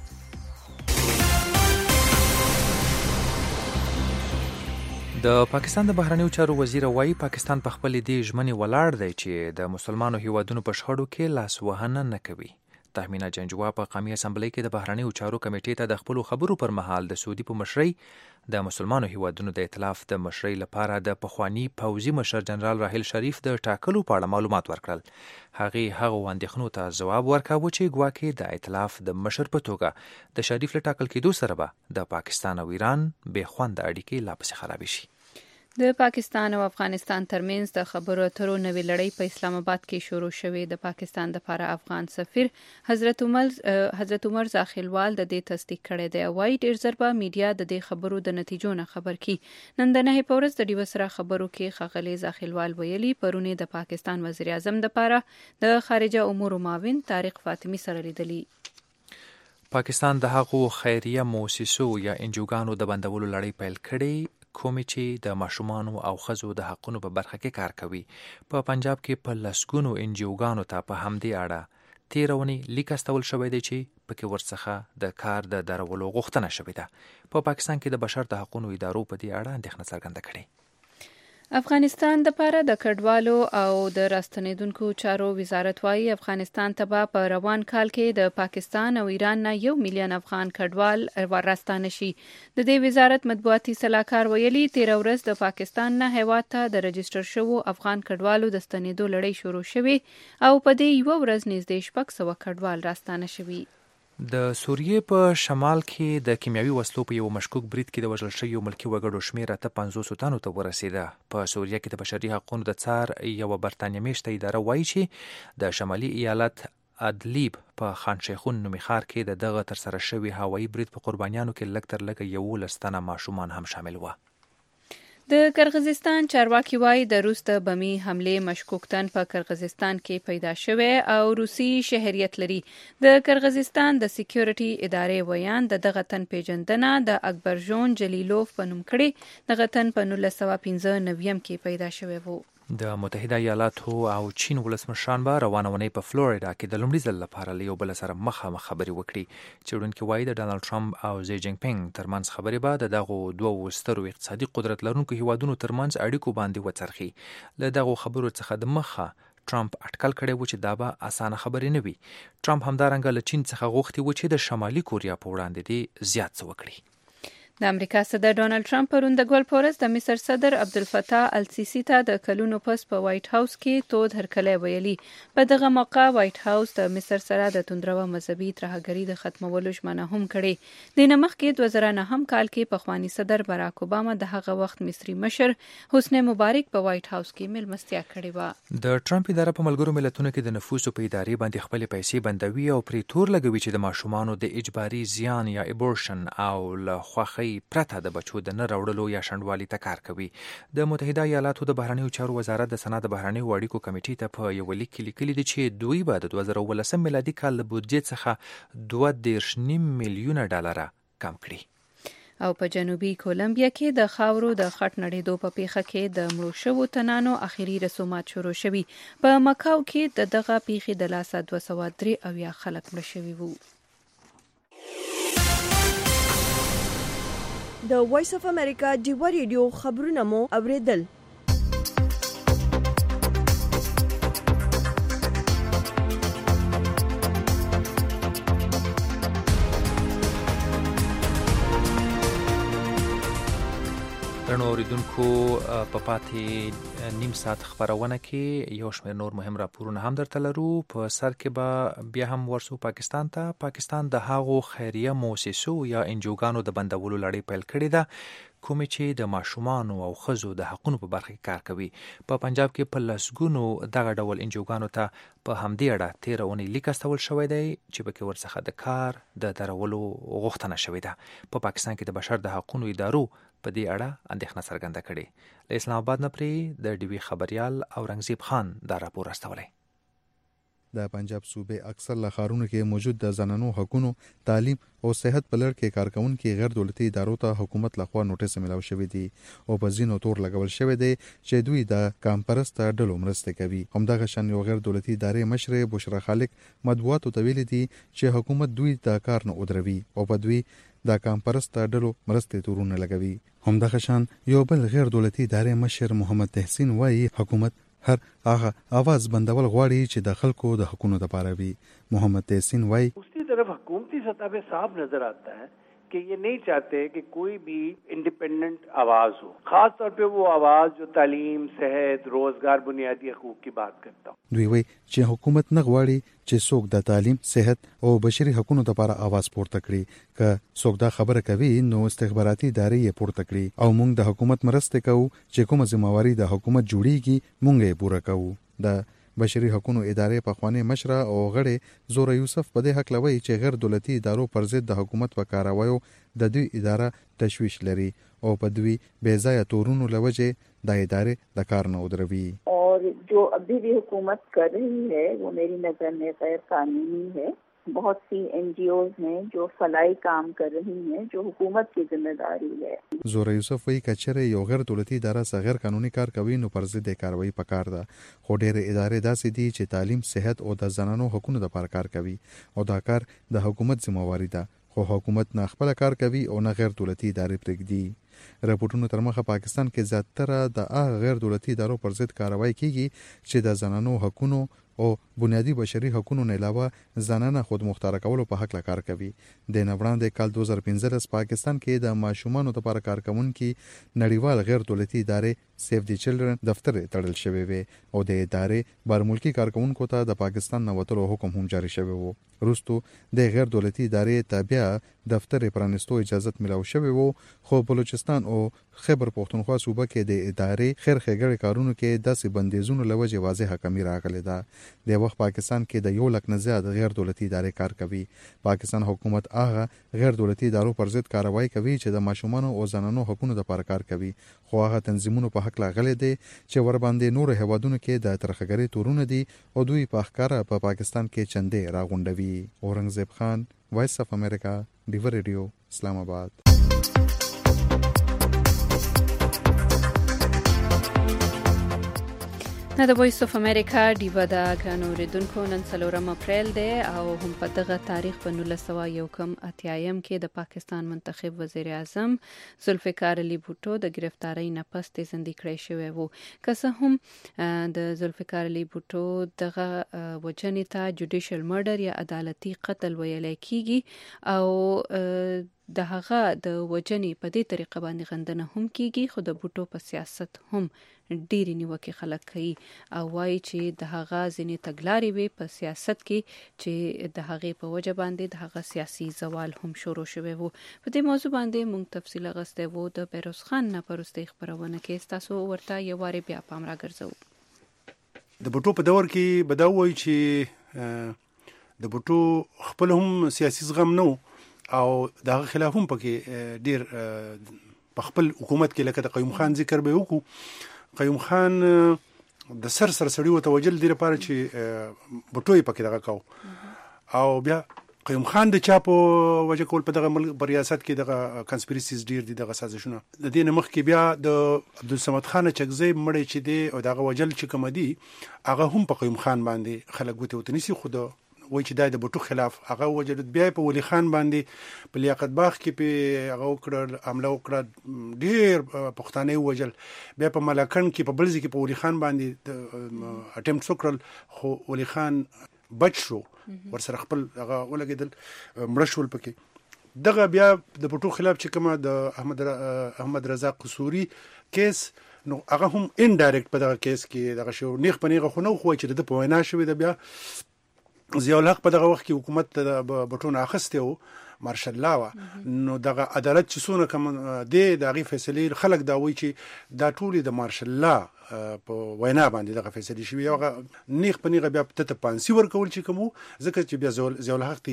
د پاکستان د بهرنیو چارو وزیر وايي پاکستان په خپل دی ژمنې ولاړ دی چې د مسلمانو هیوادونو په شخړو کې لاس وهنه نه کوي. تهمینه جنجوا په قومي اسمبلی کې د بهرنیو چارو کمیټې ته د خپل خبرو پر مهال د سعودي په مشرۍ د مسلمانو هیوادونو د ائتلاف د مشرۍ لپاره د پخوانی پوځي مشر جنرال راحل شریف د ټاکلو په اړه معلومات ورکړل. هغه اندېښنو ته ځواب ورکاوه چې ګواکې د ائتلاف د مشر په توګه د شریف له ټاکل کېدو سره به د پاکستان او ایران بې خوند اړیکې لا پسې خرابې شي. د پاکستان او افغانستان ترمنځ د خبرو اترو نوې لړۍ په اسلام آباد کې شروع شوې. د پاکستان لپاره افغان سفیر حضرت عمر زاخیلوال د دې تصدیق کړی دی. وايي ډېر زر به میډیا د دې خبرو د نتیجو نه خبر کی. نن د 9 په ورځ د ډیو سره خبرو کې ښاغلي زاخیلوال ویلي پرونی د پاکستان وزیر اعظم لپاره د خارجه امور معاون طارق فاطمی سره لیدلی. پاکستان د هغو خیریه مؤسسو یا انجوګانو د بندولو لړۍ پیل کړې کومې چې د ماشومانو او ښځو د حقونو په برخه کې کار کوي. په پنجاب کې په لسګونو انجیوګانو ته په همدې اړه تیرونې لیک استول شوی دی چې پکې ورڅخه د کار د درولو غوښتنه شوې ده. په پاکستان کې د بشر د حقونو ادارو په دې اړه اندېښنه څرګنده کړې. افغانستان لپاره د کډوالو او د راستنیدونکو چارو وزارت وايي افغانستان ته په روان کال کې د پاکستان او ایران نه 1 میلیون افغان کډوال راستانه شي. د دې وزارت مطبوعاتي سلاکار ویلي 13 ورځ د پاکستان نه هیواد ته د رجستر شوو افغان کډوالو د ستنېدو لړۍ شروع شوې او په دې یو ورځ نږدې 600 کډوال راستانه شوي. د سوریې په شمال کې د کیمیاوي وسلو په یو مشکوک برید کې د وژل شویو ملکي وګړو شمېر 500 تنو ته ورسېده. په سوریه کې د بشري حقوقو د څار یو برتانیې میشته اداره وایي چې د شمالي ایالت ادلیب په خان شیخون نومي ښار کې د دغه ترسره شوي هوایي برید په قربانیانو کې لږ تر لږه 11 تنه ماشومان هم شامل وو. د قرغیزستان چارواکي وايي د روس د بمي حمله مشکوک تن په قرغیزستان کې پیدا شوی او روسي شهریت لري. د قرغیزستان د سکیورټي ادارې ویان دغه تن پیژندنه د اکبرجون جلیلوف په نوم کړي. دغه تن په 1995 کې پیدا شوی وو. د متحده ایالاتو او چین ولسمشران به روانه ونې په فلوریډا کې د لومړي ځل لپاره له یو بل سره مخامخ خبرې وکړي. څېړونکي وایي د ډانلډ ټرمپ او زی جینګ پینګ ترمنځ خبرې به د دغو دوو سترو اقتصادي قدرت لرونکو هیوادونو ترمنځ اړیکو باندې وڅرخي. له دغو خبرو څخه د مخه ټرمپ اټکل کړی و چې دا به اسانه خبرې نه وي. ټرمپ همدارنګه له چین څخه غوښتي و چې د شمالي کوریا په وړاندې دې زیات څه وکړي. د امریکا صدر ډونالد ټرمپ پرون د ګول پورس د مصر صدر عبدالفتاح السیسی ته د کلونو پس په وایټ هاوس کې تود هرکلی ویلي. په دغه موقع وایټ هاوس د مصر سره د توندرو مذهبي ترهګرۍ د ختمولو ژمنه هم کړې. د مخکې 2009 کال کې پخوانی صدر باراک اوباما د هغه وخت مصري مشر حسنی مبارک په وایټ هاوس کې مېلمستیا کړې و. د ټرمپ اداره په ملګرو ملتونو کې د نفوسو په ادارې باندې خپل پیسې بندوي او پرې تور لګوي چې د ماشومانو د اجباري زیان یا ابورشن او له خوښۍ پرته د بچو د نه راوړلو یا شنډوالي ته کار کوي. د متحده ایالاتو د بهرنیو چارو وزارت د سنا د بهرنیو اړیکو کمیټې ته په یو لیک کې لیکلي دي چې دوی به د 2019 میلادي کال د بودجې څخه $2.9 میلیونه کم کړي. او په جنوبي کولمبیا کې د خاورو د خټ نړېدو په پیښه کې د مړو شوو تنانو اخیری رسومات شروع شوي. په مکاو کې د دغه پیښې د لاسه 203 خلک مړه شوي وو. د وایس اف امریکا ډیوا ریډیو خبرونه مو اوریدل. درنو اوریدونکو په پاتې نیم ساعت خبرونه کې یو شمېر نور مهم راپورونه هم درته لرو. په سر کې به بیا هم ورسو پاکستان ته. پاکستان د هغو خیریه موسسو یا انجوګانو د بندولو لړۍ پیل کړې ده کومې چې د ماشومانو او ښځو د حقونو په برخه کې کار کوي. په پنجاب کې په لسګونو دغه ډول انجوګانو ته په همدې اړه 13 اونۍ لیک استول شوی دی چې پکې ورڅخه د کار د درولو غوښتنه شوې ده. په پاکستان کې د بشر د حقونو ادارو په دې اړه اندېښنه څرګنده کړې. له اسلام آباد نه پرې د ډیوي خبريال اورنګزیب خان دا راپور استولی. د پنجاب صوبې اکثر لخارونو کې موجود د زنانو حقونو، تعلیم او صحت په لړ کې کارکونکو غیر دولتي ادارو ته حکومت لخوا نوټیس ملاو شوی دی او په ځینو تور لګول شوی دی چې دوی د کامپرست ډلو مرسته کوي. همدغه شان یو غیر دولتي ادارې مشر بشرا خالق مطبوعاتو ته ویلي دي چې حکومت دوی د کار نه ودروي او په دوی د کامپرست ډلو مرسته تورونه لګوي. همدغه شان یو بل غیر دولتي ادارې مشر محمد تحسین وایي حکومت हर आगा आवाज बंदावल ग्वाड़ी चे दखल को द हकूनो दपारा भी. मोहम्मद तहसीन वाई उसकी तरफ हुकूमती सतह पे साफ नजर आता है कि ये नहीं चाहते कि कोई भी इंडिपेंडेंट आवाज हो, खास तौर पे वो आवाज जो तालीम, सेहत, रोजगार, बुनियादी हकूक की बात करता हो. دوی وی چې حکومت نه غواړي چې څوک د تعلیم، صحت او بشري حقوقو لپاره आवाज پورته کړي. که څوک دا خبره کوي نو استخباراتي ادارې یې پورته کړي او موږ د حکومت مرسته کوو چې کومه ذمہواری د حکومت جوړیږي موږ یې پوره کوو. د بشري حقوقو ادارې په خواني مشره او غړي زوره یوسف په دې حق لوي چې غیر دولتي ادارو پر ضد د حکومت وکاروي د دوی اداره تشویش لري او په دوی بے ځای تورونو لوجه د ادارې د کار نه ودروي. और जो अभी भी हुकूमत कर रही है वो मेरी नज़र में गैर कानूनी है. बहुत सी एनजीओज हैं जो फलाई काम कर रही हैं जो हुकूमत की जिम्मेदारी है. زوره یوسف وی کچره یو غیر دولتي اداره څخه غیر قانوني کار کوي نو پر ضد کاروایی پکار ده. خو ډېر ادارې داسې دي چې تعلیم، صحت او د زنانو حقوقو لپاره کار کوي او دا کار د حکومت ذمہواری ده. خو حکومت نه خپل کار کوي او نه غیر دولتي ادارې پرېږدي. رپورټونو تر مخه پاکستان کې زیاتره د غیر دولتي ادارو پر ضد کاروایی کیږي چې د زنانو حقوقو او بنیادی بشري حقوقو نه علاوه زنانه خود مختار کولو په حق کار کوي. د نوړاندې کال 2015 پاکستان کې د ماشومانو لپاره کارکونکو نړیوال غیر دولتي ادارې سیف دی چلډرن دفتر تړل شوی وي او د ادارې بارملکی کارکونکو ته د پاکستان نه وتلو حکم هم جاری شوی وو. وروسته د غیر دولتي ادارې تابع دفتر پرانستو اجازه ملاو شوی وو. خو بلوچستان او خیبر پختونخوا صوبه کې د ادارې خیر خېګړې کارونو کې داسې بندیزونو لوجه واضح کمی راغلی ده. د وخت پاکستان کې د 1 لک نه زیات غیر دولتي ادارې کار کوي. پاکستان حکومت هغه غیر دولتي ادارو پر ضد کاروایی کوي چې د ماشومانو او زنانو حقوقو لپاره کار کوي. خو هغه تنظیمونو په حق لاغلي دي چې ور باندې نور هوادونو کې د ترخګری تورونه دي او دوی په ښکارا په پاکستان کې چندې راغونډوي. اورنګزیب خان، وایس اف امریکا، ډیو ریډیو، اسلام آباد. نه د وایس اف امریکا ډیوا دا ګران اوریدونکو نن 4 اپریل دی او هم په دغه تاریخ په 1981 کې د پاکستان منتخب وزیر اعظم ذوالفقار علي بھټو د گرفتاری نه پس تیزندې کړی شوی وو. که څه هم د ذوالفقار علي بھټو دغه وجنې ته جوډیشل مرډر یا عدالتي قتل ویل کیږي او د هغه د وجنې په دې طریقه باندې غندنه هم کیږي. خو د بوټو په سیاست هم ډېری نیوکې خلک کوي او وایي چې د هغه ځینې تګلارې وي په سیاست کې چې د هغې په وجه باندې د هغه سیاسي زوال هم شروع شوی وو. په دې موضوع باندې موږ تفصیل اخیستی وو د بیروز خان نه په وروستۍ خپرونه کې. ستاسو ورته یو وارې بیا پام راګرځوو. د بوټو په دور کې به دا وایي چې د بوټو خپل هم سیاسي زغم نه او دغه خلاف هم پکې ډیر په خپل حکومت کې لکه د قیوم خان ذکر به وکړو. قیوم خان د سر سړی وته وجل دی لپاره چې بټوي پکې دغه کو او بیا قیوم خان د چا په وجه کول په دغه ملک په ریاست کې دغه کانسپیریسیز ډیر دي دغه سازشونه د دې نه مخکې بیا د عبدالصمد خان چکزی مړی چې دی او دغه وجل چې کوم دی هغه هم په قیوم خان باندې خلک ګوتې وتنیسي خو د وای چې د بوټو خلاف هغه وجل بیا په ولی خان باندې په لیاقت باغ کې په هغه وکړه عمله وکړه ډیر پښتانه وجل بیا په ملکن کې په بلځ کې په ولی خان باندې اټمپټ وکړل خو ولی خان بچ شو ورسره خپل هغه ولګیدل مړ شول پکې دغه بیا د بوټو خلاف چې کومه د احمد رضا قصوري کیس نو هغه هم انډایرکټ په دغه کیس کې دغه شو نیغ په نیغه خو نو خو چې د په وینا شوې ده بیا ضیاء الحق په دغه وخت کې حکومت د بټونه اخسته و مارشل لا و نو دغه عدالت چې سونه کوم د دغه فیصله خلک دا وایي چې دا ټول د مارشل لا په وینا باندې دغه فیصله شوی هغه نیغ په نیغه بیا ته پانسی ورکول چې کوم ځکه چې بیا ضیاء الحق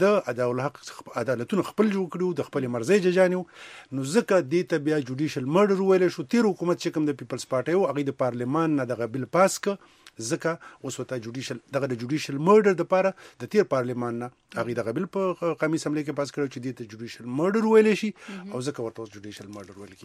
تیریده عدالتونه خپل جوړ کړو د خپل مرزي ججانیو نو ځکه د ته بیا جوډیشل مرډر ویل شو تیر حکومت چې کوم د پیپلز پارټي او هغه د پارلیمان نه دغه بل پاس ک ځکه اوس وته جوډیشل دغه د جوډیشل مرډر د پاره د تیر پارلیمان نه هغه دغه بل په قومي اسمبلی کې پاس کړو چې د جوډیشل مرډر ویل شي او ځکه ورته جوډیشل مرډر ویل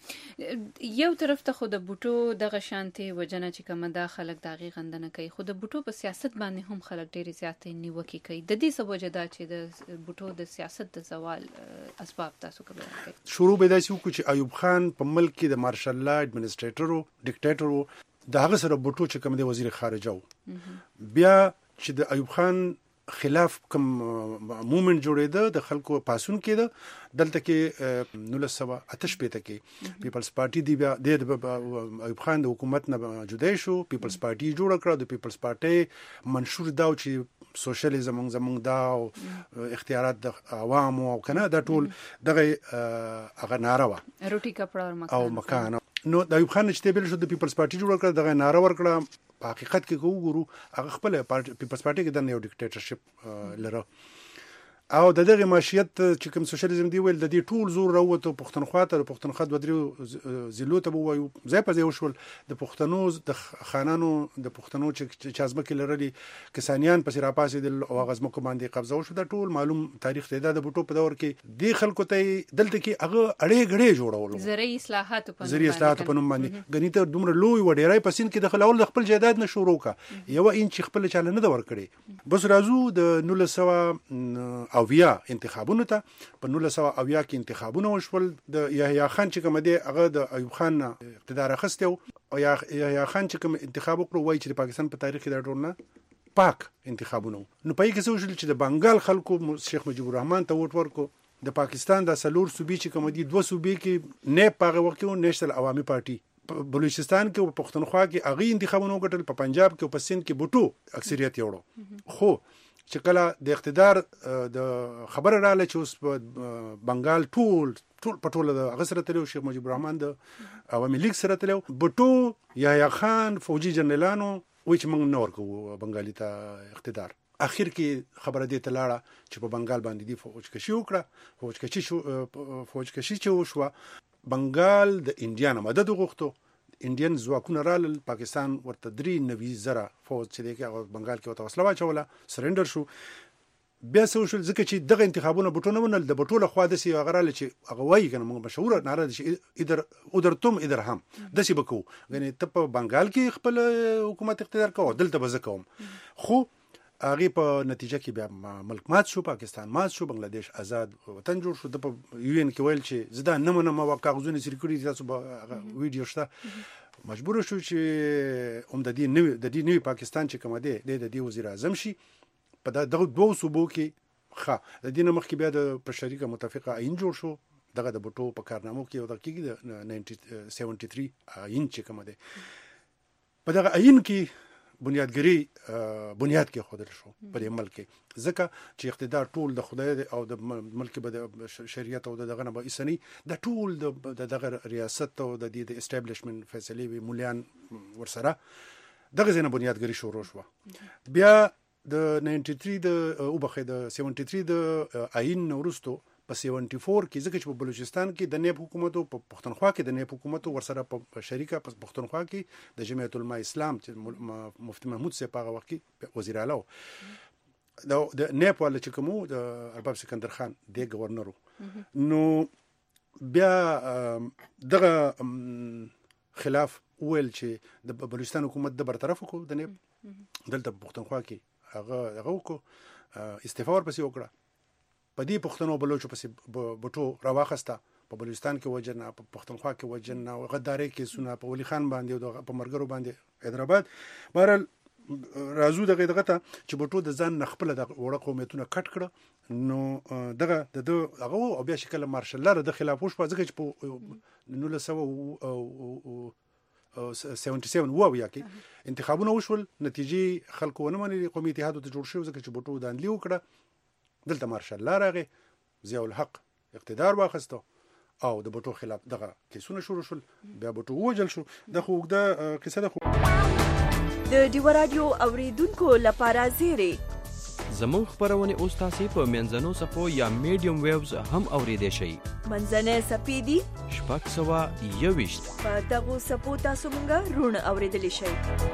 کی یو طرف ته خود بوټو دغه شانتي وجنه چې کوم د خلک دغه غندنه کوي خود بوټو په سیاست باندې هم خلک ډیر زیات نیوکه کوي د دې سبب دا چې د بوټو د سیاست د زوال اسباب تاسو کوي شروع به داسې وکړو چې ایوب خان په ملک کې د مارشل لا اډمنسټریټر او ډیکټیټر د هغه سره بوټو چې کوم د وزیر خارجه بیا چې د ایوب خان خلاف کوم مومنت جوړېده د خلکو پاسون کېده دلته کې 1988 کې پیپلز پارټي دی بیا د ایوب خان د حکومت نه جدا شو پیپلز پارټي جوړ کړه د پیپلز پارټي منشور دا چې سوشلیزم زمونږ دا اختیارات د عوامو او کنه دا ټول دغه هغه ناروا روټي کپړه او مکان نو د ایوب خان چې بیل شو د پیپلز پارټي جوړ کړه دغه ناره ورکړه په حقیقت کې وګورو هغه خپل پیپلز پارټي کې د یو ډیکټیټرشپ لره او دغه معیشت چې کوم سوشلیزم دی ویل د دې ټول زور راوته پښتونخوا ته پښتونخوا د ودرو زلو ته وایو ځای په ځای وشول د پښتنو د خانانو د پښتنو چې چازمکه لرلي کسانیان پسې راپاسې د غزمکو باندې قبضه وشو د ټول معلوم تاریخ ته د بوټو په دور کې د خلکو ته دلته کې هغه اړې غړې جوړول زرعي اصلاحات په نوم باندې غنیته دومره لوی وډیرای پسین کې د خلول د خپل جیداد نه شروع کا یو انچ خپل چاله نه ور کړی بس رازو د 1900 اویا انتخابونو ته په 1900 اویا کې انتخابونه وشول د یحیی خان چې کوم دی هغه د ایوب خان اقتدار اخسته او یحیی خان چې کوم انتخاب وکړو وایي چې د پاکستان په تاریخ کې دا ټول نه پاک انتخابونه نو پای کې څه وشول چې د بنگال خلکو شیخ مجیب الرحمن ته ووټ ورکو د پاکستان د سلور صوبې چې کوم دي دوه صوبې کې نه پاغه وخت کې نېشنل عوامي پارټي بلوچستان کې او پښتونخوا کې هغه انتخابونه وکړل په پنجاب کې او په سند کې بوټو اکثریت یوړو خو چې کله د اقتدار د خبره رااله چې اوس په بنگال ټول په ټول د هغه سره تلو شیخ مجیب الرحمن د عوامي لیگ سره تلو بوټو یحیی خان فوجي جنرالانو وایي چې موږ نه ورکوو بنگالي ته اقتدار اخر کې خبره دې ته لاړه چې په بنگال باندې دی فوج کشي وکړه فوج کشي چې وشوه بنگال د انډیا نه مدد وغوښتو انډین ځواکونه رال پاکستان ورته 93,000 فوج چې دغه بنگال کې وته وسله واچوله سرندر شو بیا څه شو ځکه چې دغه انتخابونه بوټونه ونل د بوټوله خوا د سی غراله چې هغه وایي کنه موږ مشهور ناره چې ادر تم ادر هم د سی بکو غني ته په بنگال کې خپل حکومت اقتدار کوو دلته بزکوم خو هغه په نتیجه کې بیا ملک مات شو پاکستان مات شو بنگلاديش آزاد وطن جوړ شو د یو ان کې ویل چې زدا نه منم او کاغذونه سری کړی تاسو به ویډیو شته مجبور شو چې د دې نوې پاکستان چې کوم دی د دې وزیر اعظم شي په دغه دوه صوبو کې د دې مخکې بیا د پرشریکه متفقه عین جوړ شو دغه د بوټو په کارنامو کې او د کې 1973 عین چې کوم دی په دغه عین کې بنیاد کې خودل شو په دې ملک کې ځکه چې اقتدار ټول د خدای او د ملک به شریعت او دغه نه به اسنی د ټول د دغه ریاست او د دې اسټابلیشمنت فیصله وی مولیان ورسره دغه زنه بنیادګری شروع شو بیا د 93 د او بخې د 73 د عین نورستو په 74 کې ځکه چې په بلوچستان کې د نیب حکومت او په پښتونخوا کې د نیب حکومت ورسره په شریکه په پښتونخوا کې د جمعیت العلماء اسلام چې مفتی محمود صاحب هغه وخت کې وزیر اعلی د نیپال چې کومو د ارباب سکندر خان د گورنر نو بیا دغه خلاف ویل چې د بلوچستان حکومت د برطرف کو د نیپ دلته پښتونخوا کې هغه کو استعفا ورپسې وکړه په دې پښتنو بلوچو پسې بټو راواخسته په بلوچستان کې وجنه په پښتونخوا کې وجنه او غداري کې سونه په ولی خان باندې او په مرګرو باندې حیدرآباد بهرحال رازو دغه ته چې بټو د ځان نخپل د وړه قوميتونه کټ کړه نو دغه د هغه او بیا شکل مارشل لاره د خلاف وش په ځکه چې په 1977 وو یا کې انتخابونه وشول نتیجې خلکو ونه منلي قومي اتحاد ته جوړ شو ځکه چې بټو دانلی وکړه دلته مارشل لاره ضیاء الحق اقتدار واخسته او د بټو خلاف دغه کیسونه شروع شول بیا بټو وجل شو د خو د قصه د د ډیو رادیو اوریدونکو لپاره زیری زموږ خبرونه اوس تاسو په منځنو صفو یا میډیم ویوز هم اوریدئ شئ منځنه سپیدي شپږ سوه 21 په دغه صفو تاسو مونږ رون اوریدلی شئ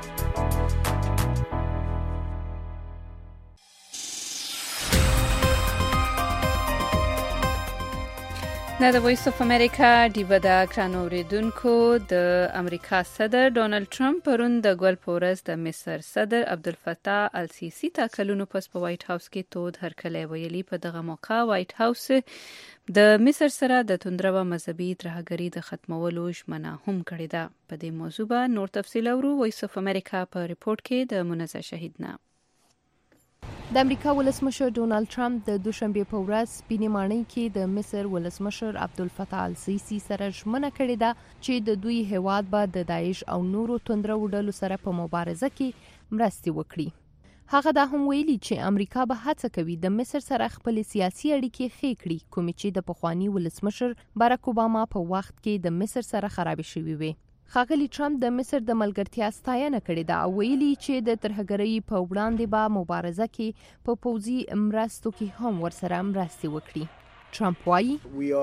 دا د وایس اف امریکا ډیوه د اکران اوریدونکو د امریکا صدر ډونالد ټرمپ پرون د ګل پورس د مصر صدر عبدالفتاح السیسی ټاکلونو پس په وایټ هاوس کې تود هرکلی ویلي په دغه موقع وایټ هاوس د مصر سره د توندرو مذهبي ترهګري د ختمولو ژمنه هم کړې ده په دې موضوع به نور تفصیل اورو وایس اف امریکا په ریپورت کې د منزه شهیدنا د امریکا ولسمشر ډونالد ټرمپ د دوشنبه په ورځ سپینې ماڼۍ کې د مصر ولسمشر عبدالفتاح السیسی سره ژمنه کړې ده چې د دوی هیواد به د داعش او نورو توندرو ډلو سره په مبارزه کې مرستې وکړي هغه دا هم ویلي چې امریکا به هڅه کوي د مصر سره خپل سیاسي اړیکې ښې کړي کومې چې د پخوانی ولسمشر باراک اوباما په وخت کې د مصر سره خراب شوي وي ښاغلي ټرمپ د مصر د ملګرتیا ستاینه کړې ده او ویلي چې د ترهګرۍ په وړاندې به مبارزه کې په پوځي مرستو کې هم ورسره مرستې وکړي ټرمپ وایي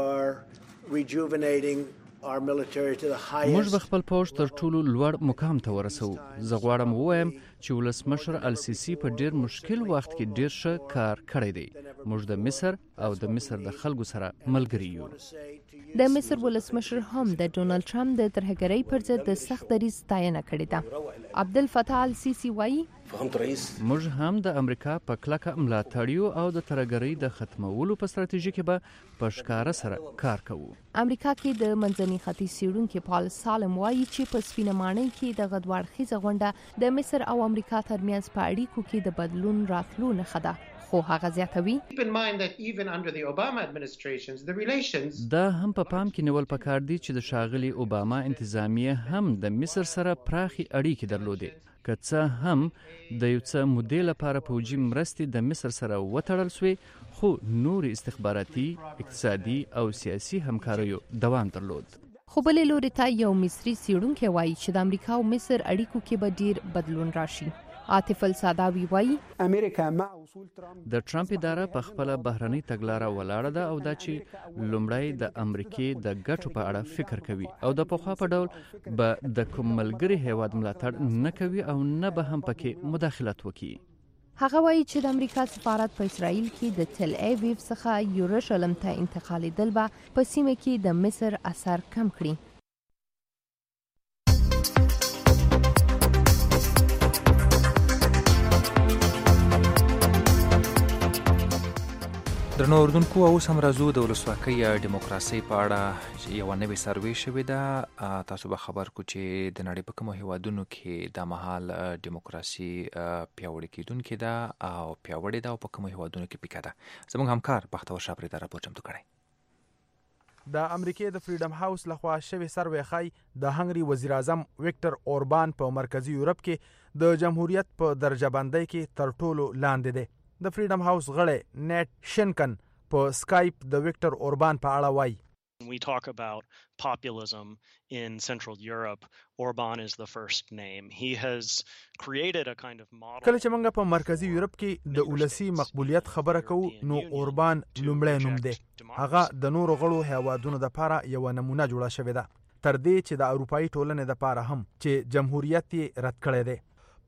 موږ به خپل پوځ تر ټولو لوړ مقام ته ورسو زه غواړم ووایم چې ولسمشر السیسی په ډیر مشکل وخت کې ډیر ښه کار کړی دی موږ د مصر او د مصر د خلکو سره ملګري یو د مصر ولسمشر هم د ډونالد ټرمپ د ترهګرۍ پر ضد د سخت دریځ ستاینه کړې ده عبدالفتاح السیسی وایي موږ هم د امریکا په کلکه ملاتړ یو او د ترهګرۍ د ختمولو په ستراتیژي کې به په ښکاره سره کار کوو امریکا کې د منځني ختیځ څیړونکي پال سالم وایي چې په سپینه ماڼۍ کې د غدواړخیزه غونډه د مصر او امریکا ترمنځ په اړیکو کې د بدلون راتلو نښه ده خو هغه زیاتوي دا هم په پام کې نیول پکار دي چې د شاغلي اوباما انتظامیه هم د مصر سره پراخي اړیکې درلودې که څه هم د یو څه مودې لپاره پوځي مرستې د مصر سره وتړل سوې خو نور استخباراتي اقتصادي او سیاسي همکاریو دوام درلود خو بلې لوري ته یو مصري څیړونکی وایي چې د امریکا او مصر اړیکو کې به ډیر بدلون راشي عاطف الساداوي وایي د ټرمپ اداره په خپل بهرنۍ تګلاره ولاړه ده او دا چې لومړی د امریکې د ګټو په اړه فکر کوي او د پخوا په ډول به د کوم ملګري هیواد ملاتړ نه کوي او نه به هم پکې مداخلت وکړي هغه وایي چې د امریکا سفارت په اسرائیل کې د تل اویو څخه یروشلم ته انتقالیدل به په سیمه کې د مصر اثر کم کړي درنو اردوونکو اوس هم راځو د ولسواکۍ یا ډیموکراسۍ په اړه یوه نوې سروې شوې ده تاسو به خبر کو چې د نړۍ په کومو هیوادونو کې د مهال ډیموکراسي پیاوړې کیدونکې ده او پیاوړې ده او په کومو هیوادونو کې پیکه ده زموږ همکار بختور شاه پرې دا راپور چمتو کړی د امریکې د فریډم هاوس لخوا شوې سروې ښایي د هنګري وزیر اعظم ویکټر اوربان په مرکزي یورپ کې د جمهوریت په درجه بندۍ کې تر ټولو لاندې دی د فریډم هاوس غړی نیټ شنکن په سکایپ د ویکټر اوربان په اړه وایي We talk about populism in Central Europe. Orban is the first name. He has created a kind of model. کله چې موږ په مرکزي یورپ کې د ولسی مقبولیت خبره کوو نو اوربان لومړی نوم دی هغه د نورو غړو هیوادونو لپاره یو نمونه جوړه شوې ده تر دې چې د اروپאי ټولنې لپاره هم چې جمهوریت یې رد کړی دی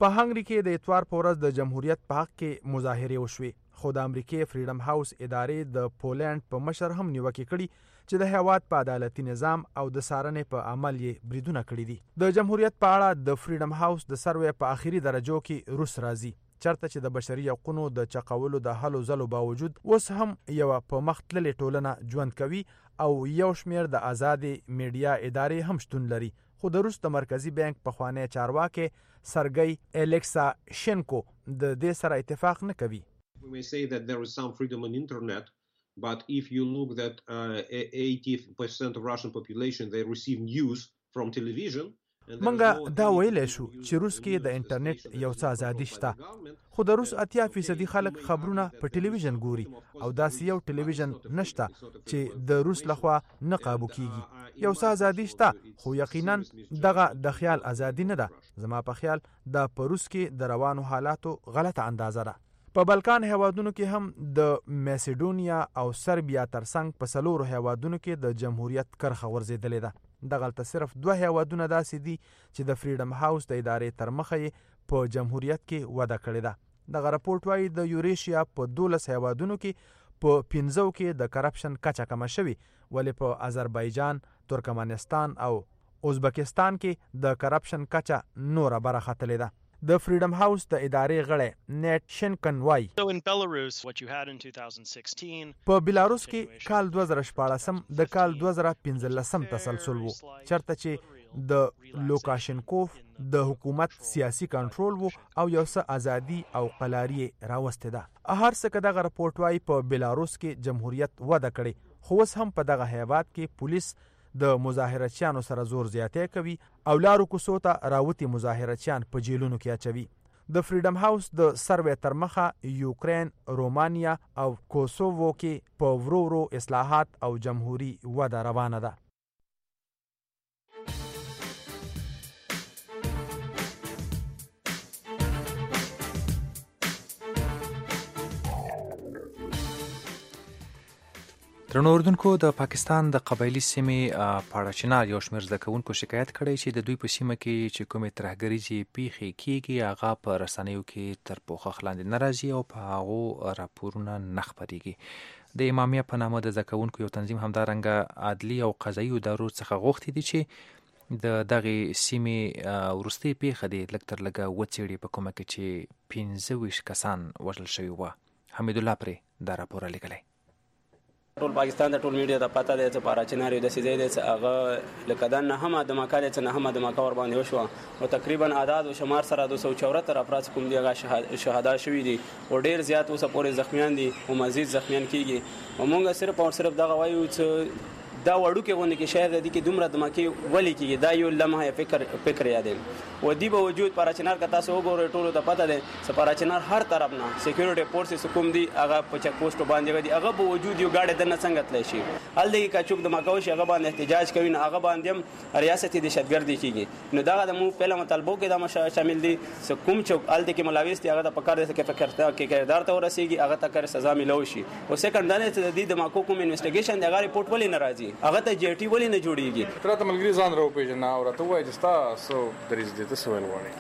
په هنګري کې د اتوار په ورځ د جمهوریت په حق کې مظاهرې وشوې، خو د امریکای فریډم هاوس ادارې د پولند په مشر هم نیوکې کړي چې د هیواد په عدالتي نظام او د څارنې په عمل یې بریدونه کړي دي. د جمهوریت په اړه د فریډم هاوس د سروې په آخري درجو کې روس راځي، چرته چې د بشري حقوقو د چقولو د هلو ځلو باوجود اوس هم یو په مخ تللې ټولنه ژوند کوي او یو شمېر د آزادې میډیا ادارې هم شتون لري. خو د روس د مرکزی بانک پخوانی چارواکي سرګی الیکسا شینکو د دې سره اتفاق نه کوي. We may say that there is some freedom on internet, but if you look that 80% of Russian population they receive news from television. منګه دا ویلې شو چې روس کې د انټرنیټ یو څه ازادي شته، خو د روس 80% خلک خبرونه په ټلویزیون ګوري او داسې یو ټلویزیون نشته چې د روس لخوا نه قابو کیږي. یو څه ازادي شته، خو یقینا دغه د خیال ازادي نه ده. زما په خیال د پروس کې د روانو حالاتو غلطه اندازه ده. په بلکان هیوادونو کې هم د میسیډونیا او سربیا ترڅنګ په څلورو هیوادونو کې د جمهوریت کرخه ورزیدلې ده. دغلته صرف 2 هیوادونه داسې دي چې د فریډم هاوس د ادارې تر مخه په جمهوریت کې وده کړې ده. دغه راپورټ وايي د یوریشیا په 12 هیوادونو کې په 15 کې د کرپشن کچه کمه شوې، ولې په آذربایجان، ترکمنستان او ازبکستان کې د کرپشن کچه نوره برخه تللې ده. د فریډم هاوس د ادارې غړی نیټ شینکن وای په بیلاروس کې کال 2014 د کال 2015 تسلسل وو، چرته چې د لوکاشنکوف د حکومت سیاسي کنټرول وو او یو څه ازادي او قلاری راوسته ده. هر څه که دغه راپورټ وای په بیلاروس کې جمهوریت وده کړي، خو اوس هم په دغه هیواد کې پولیس د مظاهرچیانو سره زور زیاتې کوي او لارو کوڅو ته راوتي مظاهرچیان په جیلونو کې اچوي. د فریډم هاوس د سروې تر مخه یوکرین، رومانیا او کوسوو کې په ورو ورو اصلاحات او جمهوری وده روانه ده. درنو اردوونکو، د پاکستان د قبایلی سیمې په اړه چنار یو شمېر زده کوونکو شکایت کړی چې د دوی په سیمه کې چې کومې ترهګریزې پیښې کیږي هغه په رسنیو کې تر پوښښ لاندې نه راځي او په هغو راپورونه نه خپریږي. د امامیه په نامه د زده کوونکو یو تنظیم همدارنګه عدلي او قضایي ادارو څخه غوښتي دي چې د دغې سیمې وروستۍ پیښه دې لږ تر لږه وڅېړي په کومه کې چې 25 کسان وژل شوي وه. حمیدالله پرې دا راپور لیکلی. ټول پاکستان د ټول میډیا ته پته دی چې پاراچناری د سیدې د هغه لکه د نه هم د مکالې چې نه هم د مکا ور باندې وشو او تقریبا اعداد او شمار سره 274 افراد کوم دی هغه شهدا شوي دي او ډیر زیات اوسه پورې زخمیان دي او مزید زخمیان کیږي. او موږ صرف او صرف دغه وایو چې دا وړو کې غونډه کې شاید د کې دومره دماکي ولي کېږي، دا یو لمحه فکر یادې و دی به وجود پاراچنار کا تاسو وګورئ ټولو ته پته ده چې پاراچنار هر طرف نه سکیورټي فورسز کوم دي هغه په چک پوسټ باندې دي، هغه به وجود یو گاډي د نه څنګه تللی شي ال دې کا چوک د ماکاوش هغه باندې احتجاج کوي نه هغه باندې هم ریاستي دهشتګردي کیږي. نو دا د مو په مطالبو کې دا شامل دي چې کوم چوک ال دې کې ملاوي دي هغه د پکار دي چې فکرته کې کردار ته ورسیږي هغه ته کار سزا ملو شي. او سکند نه چې د دې د ماکو کوم انویسټیګیشن د غاری پورټ ولې ناراضي هغه ته جی ټي ولې نه جوړیږي. ترته ملګری ځان راو پیژنه او راته وایي چې تاسو درې دې ته سوال وایي.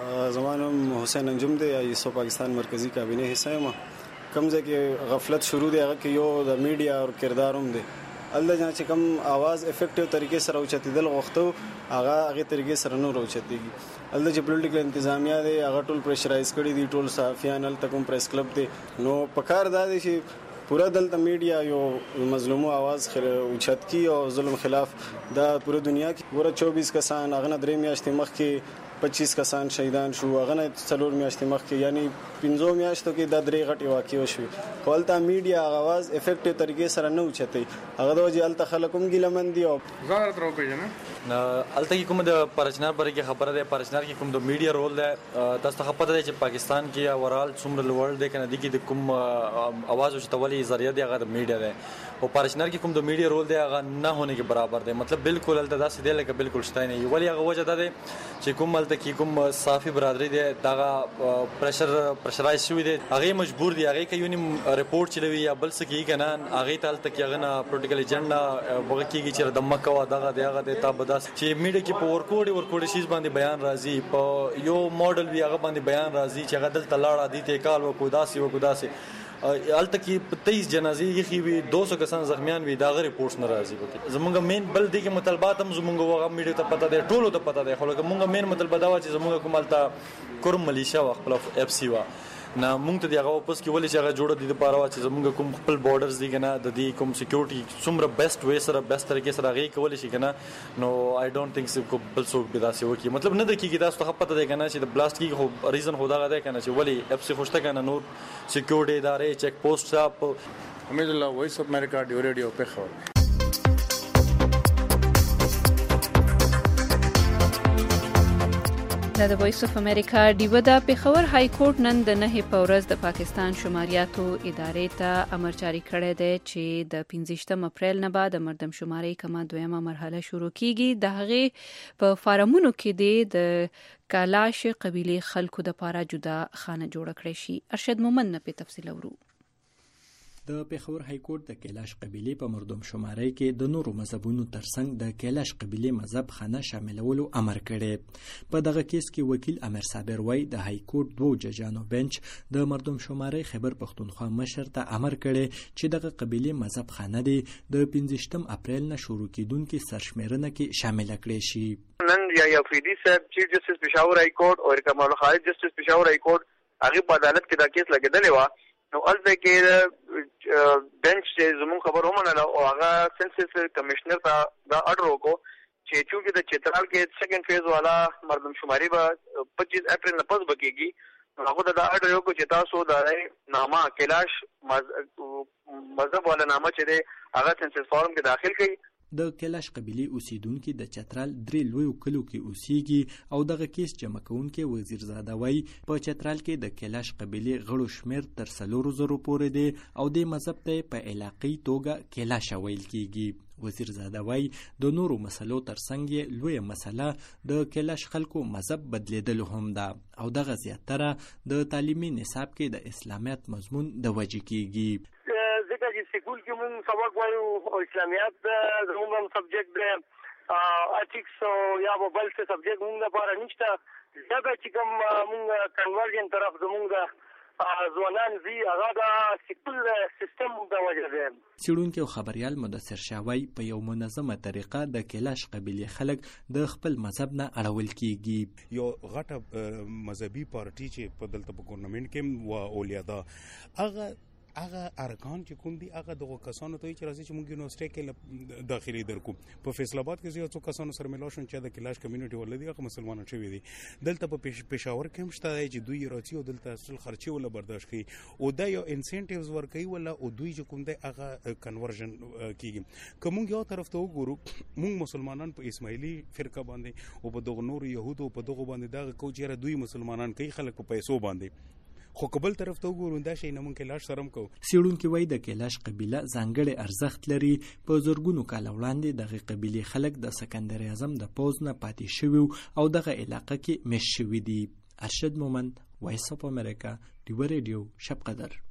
زمانم حسین انجم دی ایسو پاکستان مرکزی کابینه حصہ ما کم ځای کې غفلت شروع دی هغه کې یو د میډیا او کرداروم دی الله جان چې کم आवाज افیکټیو طریقې سره اوچتیدل غوښتو هغه طریقې سره نو اوچتیږي. الله چې پولیټیکل انتظامیه دی هغه ټول پریشرایز کړي دي ټول صحافیان ال تکم پریس کلب دی نو پکار دا دی چې پورا دلته میډیا یو مظلومو आवाज اوچت کی او ظلم خلاف دا پوره دنیا کې پورا 24 کسان هغه نه درې میاشتې مخکې 25 کسان شهیدان شو هغه نه 4 میاشتې مخکې یعنی 15 میاشتو کې دا درې غټي واقع وشو. کولتا میډیا आवाज افیکټیو طریقې سره نه اوچتي هغه د وجه الته خلکم ګیلمن دي او ځان تر پیژنه الته کوم د پرچنار پر کې خبره ده پرچنار کې کوم د میډیا رول ده تاسو ته پته ده چې پاکستان کې اورال څومره لوړ دی کنه د کوم आवाज او چتولي ذریعہ دی هغه د میډیا ده او پرچنار کې کوم د میډیا رول دی هغه نه هونه کې برابر دی. مطلب بالکل الته داسې دی لکه بالکل شته نه ولی هغه وجه ده چې کوم دلته کې کوم صافي برادری دی دغه پرشرایز شوی دی هغه مجبور دی هغه کوي ریپورت چلوي یا بل څه کې کنه هغه تل تک هغه نه پروتوکول ایجنډا وګ کېږي چې د مکه وا دغه د تابداس چې میډیا کې په ورکوډي شیز باندې بیان راځي په یو موډل وی هغه باندې بیان راځي چې هغه دلته لاړه دي ته کال وکړو داسي الته کې 23 جنازې یې وي 200 کسان زخمیان وي دا غری ریپورټس ناراضي وکړي زمونږ مین بل دي کې مطالبات هم زمونږ وغه میډیا ته پته دی ټولو ته پته دی خو زمونږ مین مطالبه دا و چې زمونږ کومالته کورم ملیشیا او خپل اف سی وا نه مونږ ته دغه واپس کې ولې چې هغه جوړه دي د پاره چې زمونږ کوم خپل بارډرز دي کنه د دې کوم سکیورټي څومره بیسټ وې سره بیسټ طریقې سره غي کول شي کنه نو آی ډونټ ثینک سو بل څوک به داسې وکي مطلب نه د کیږي تاسو ته پته دی کنه چې د بلاست کې خو ریزن خدا غدا کنه چې ولې اف سی خوشته کنه نور سکیورټي ادارې چیک پوسټ صاحب امید الله وایس اف امریکا ډیو ریډیو په خبر د وایس اف امریکا ډیو د پیښور های کورټ نن د 9 په ورځ د پاکستان شماریاتو ادارې ته امر جاری کړی دی چې د 15 اپریل نه بعد مردم شماري کما دویمه مرحله شروع کیږي د هغه په فارمونو کې د کلاش قبيله خلکو د پاره جدا خانه جوړ کړی شي ارشد مومن نه په تفصیل ورو د پیښور های کورټ د کیلاش قبيله په مردم شماري کې د نورو مذهبونو ترڅنګ د کیلاش قبيله مذهب خانه شاملولو امر کړی په دغه کیس کې وکیل امیر صابر وای د های کورټ دوه ججانو بنچ د مردم شماري خبر پښتونخوا مشر ته امر کړی چې دغه قبيله مذهب خانه دی د 15 اپریل نه شروع کیدونکو سرشمیرنه کې شامل کړي شي نن یا افریدی صاحب چیف جسټس پېښور های کورټ او کمال خالد جسټس پېښور های کورټ هغه په عدالت کې دا کیس لګیدلی و نو الته کې بنچ زمون خبر ومنله او هغه سنسس کمشنر ته دا اډر وکړو چې چونکې د چترال کې سیکنډ فیز والا مردم شماري به 25 اپریل نه پس بکیږي هغه دا اډر وکړو چې تاسو دا نامه کیلاش مذهب والا نامه چې دی هغه سنسس فارم کې داخل کړئ د کیلاش قبيله اوسیدونکو د چترال درې لوی کلو کې اوسېږي او دغه کیس جمع کوونکو وزیر زاده وای په چترال کې د کیلاش قبيله غړو شمیر تر 400 پورې دی او د مذهب ته په علاقې توګه کیلاش ویل کیږي وزیر زاده وای د نورو مسلو ترڅنګ لوی مسله د کیلاش خلکو مذهب بدلیدل هم ده او دغه زیاتره د تعلیمي نصاب کې د اسلامیت مضمون د وجې کیږي ځکه چې سکول کې موږ سبق وایو او اسلامیات زموږ هم سبجیکټ دی اټیکس او یا بل څه سبجیکټ موږ لپاره نشته دا چې کوم موږ کنورژن طرف زموږ ځوانان زی هغه د سکول سیستم د وجه دی څېړونکي او خبريال مدثر شاوی په یو منظمه طریقه د کیلاش قبيله خلک د خپل مذهب نه اړول کیږي یو غټه مذهبي پارټي چې په دلته په ګورنمنت کې و اولیاء هغه ارکان چې کوم دي هغه دغه کسانو ته چې راځي چې موږ یونیورسيټي کې داخلي درکو په فیصل آباد کې یو څو کسانو سره ملاو شون چې د کیلاش کمیونټي ولدي هغه مسلمانان شوی دي دلته په پېښور کې هم شته چې دوی راځي او دلته اصل خرچي ولا برداشت کوي او دا یو انسنټیوز ورکوي ولا او دوی چې کوم دی هغه کنورژن کیږي کوم یو طرف ته وګورو موږ مسلمانان په اسماعیلی فرقه باندې او په دغه نور يهودو په دغه باندې دا کوچیره دوی مسلمانان کوي خلک په پیسو باندې خو قبل طرف ته وګورو دا شي نه مونږ کیلاش سرم کو سیړونکو وای د کیلاش قبيله ځانګړي ارزښت لري په زورګونو کال وړاندې دغه قبيله خلک د سکندري اعظم د پوز نه پاتې شوی او دغه علاقې کې مش شوی دي ارشد مومن وایس اف امریکا ډیو ریډیو شب قدر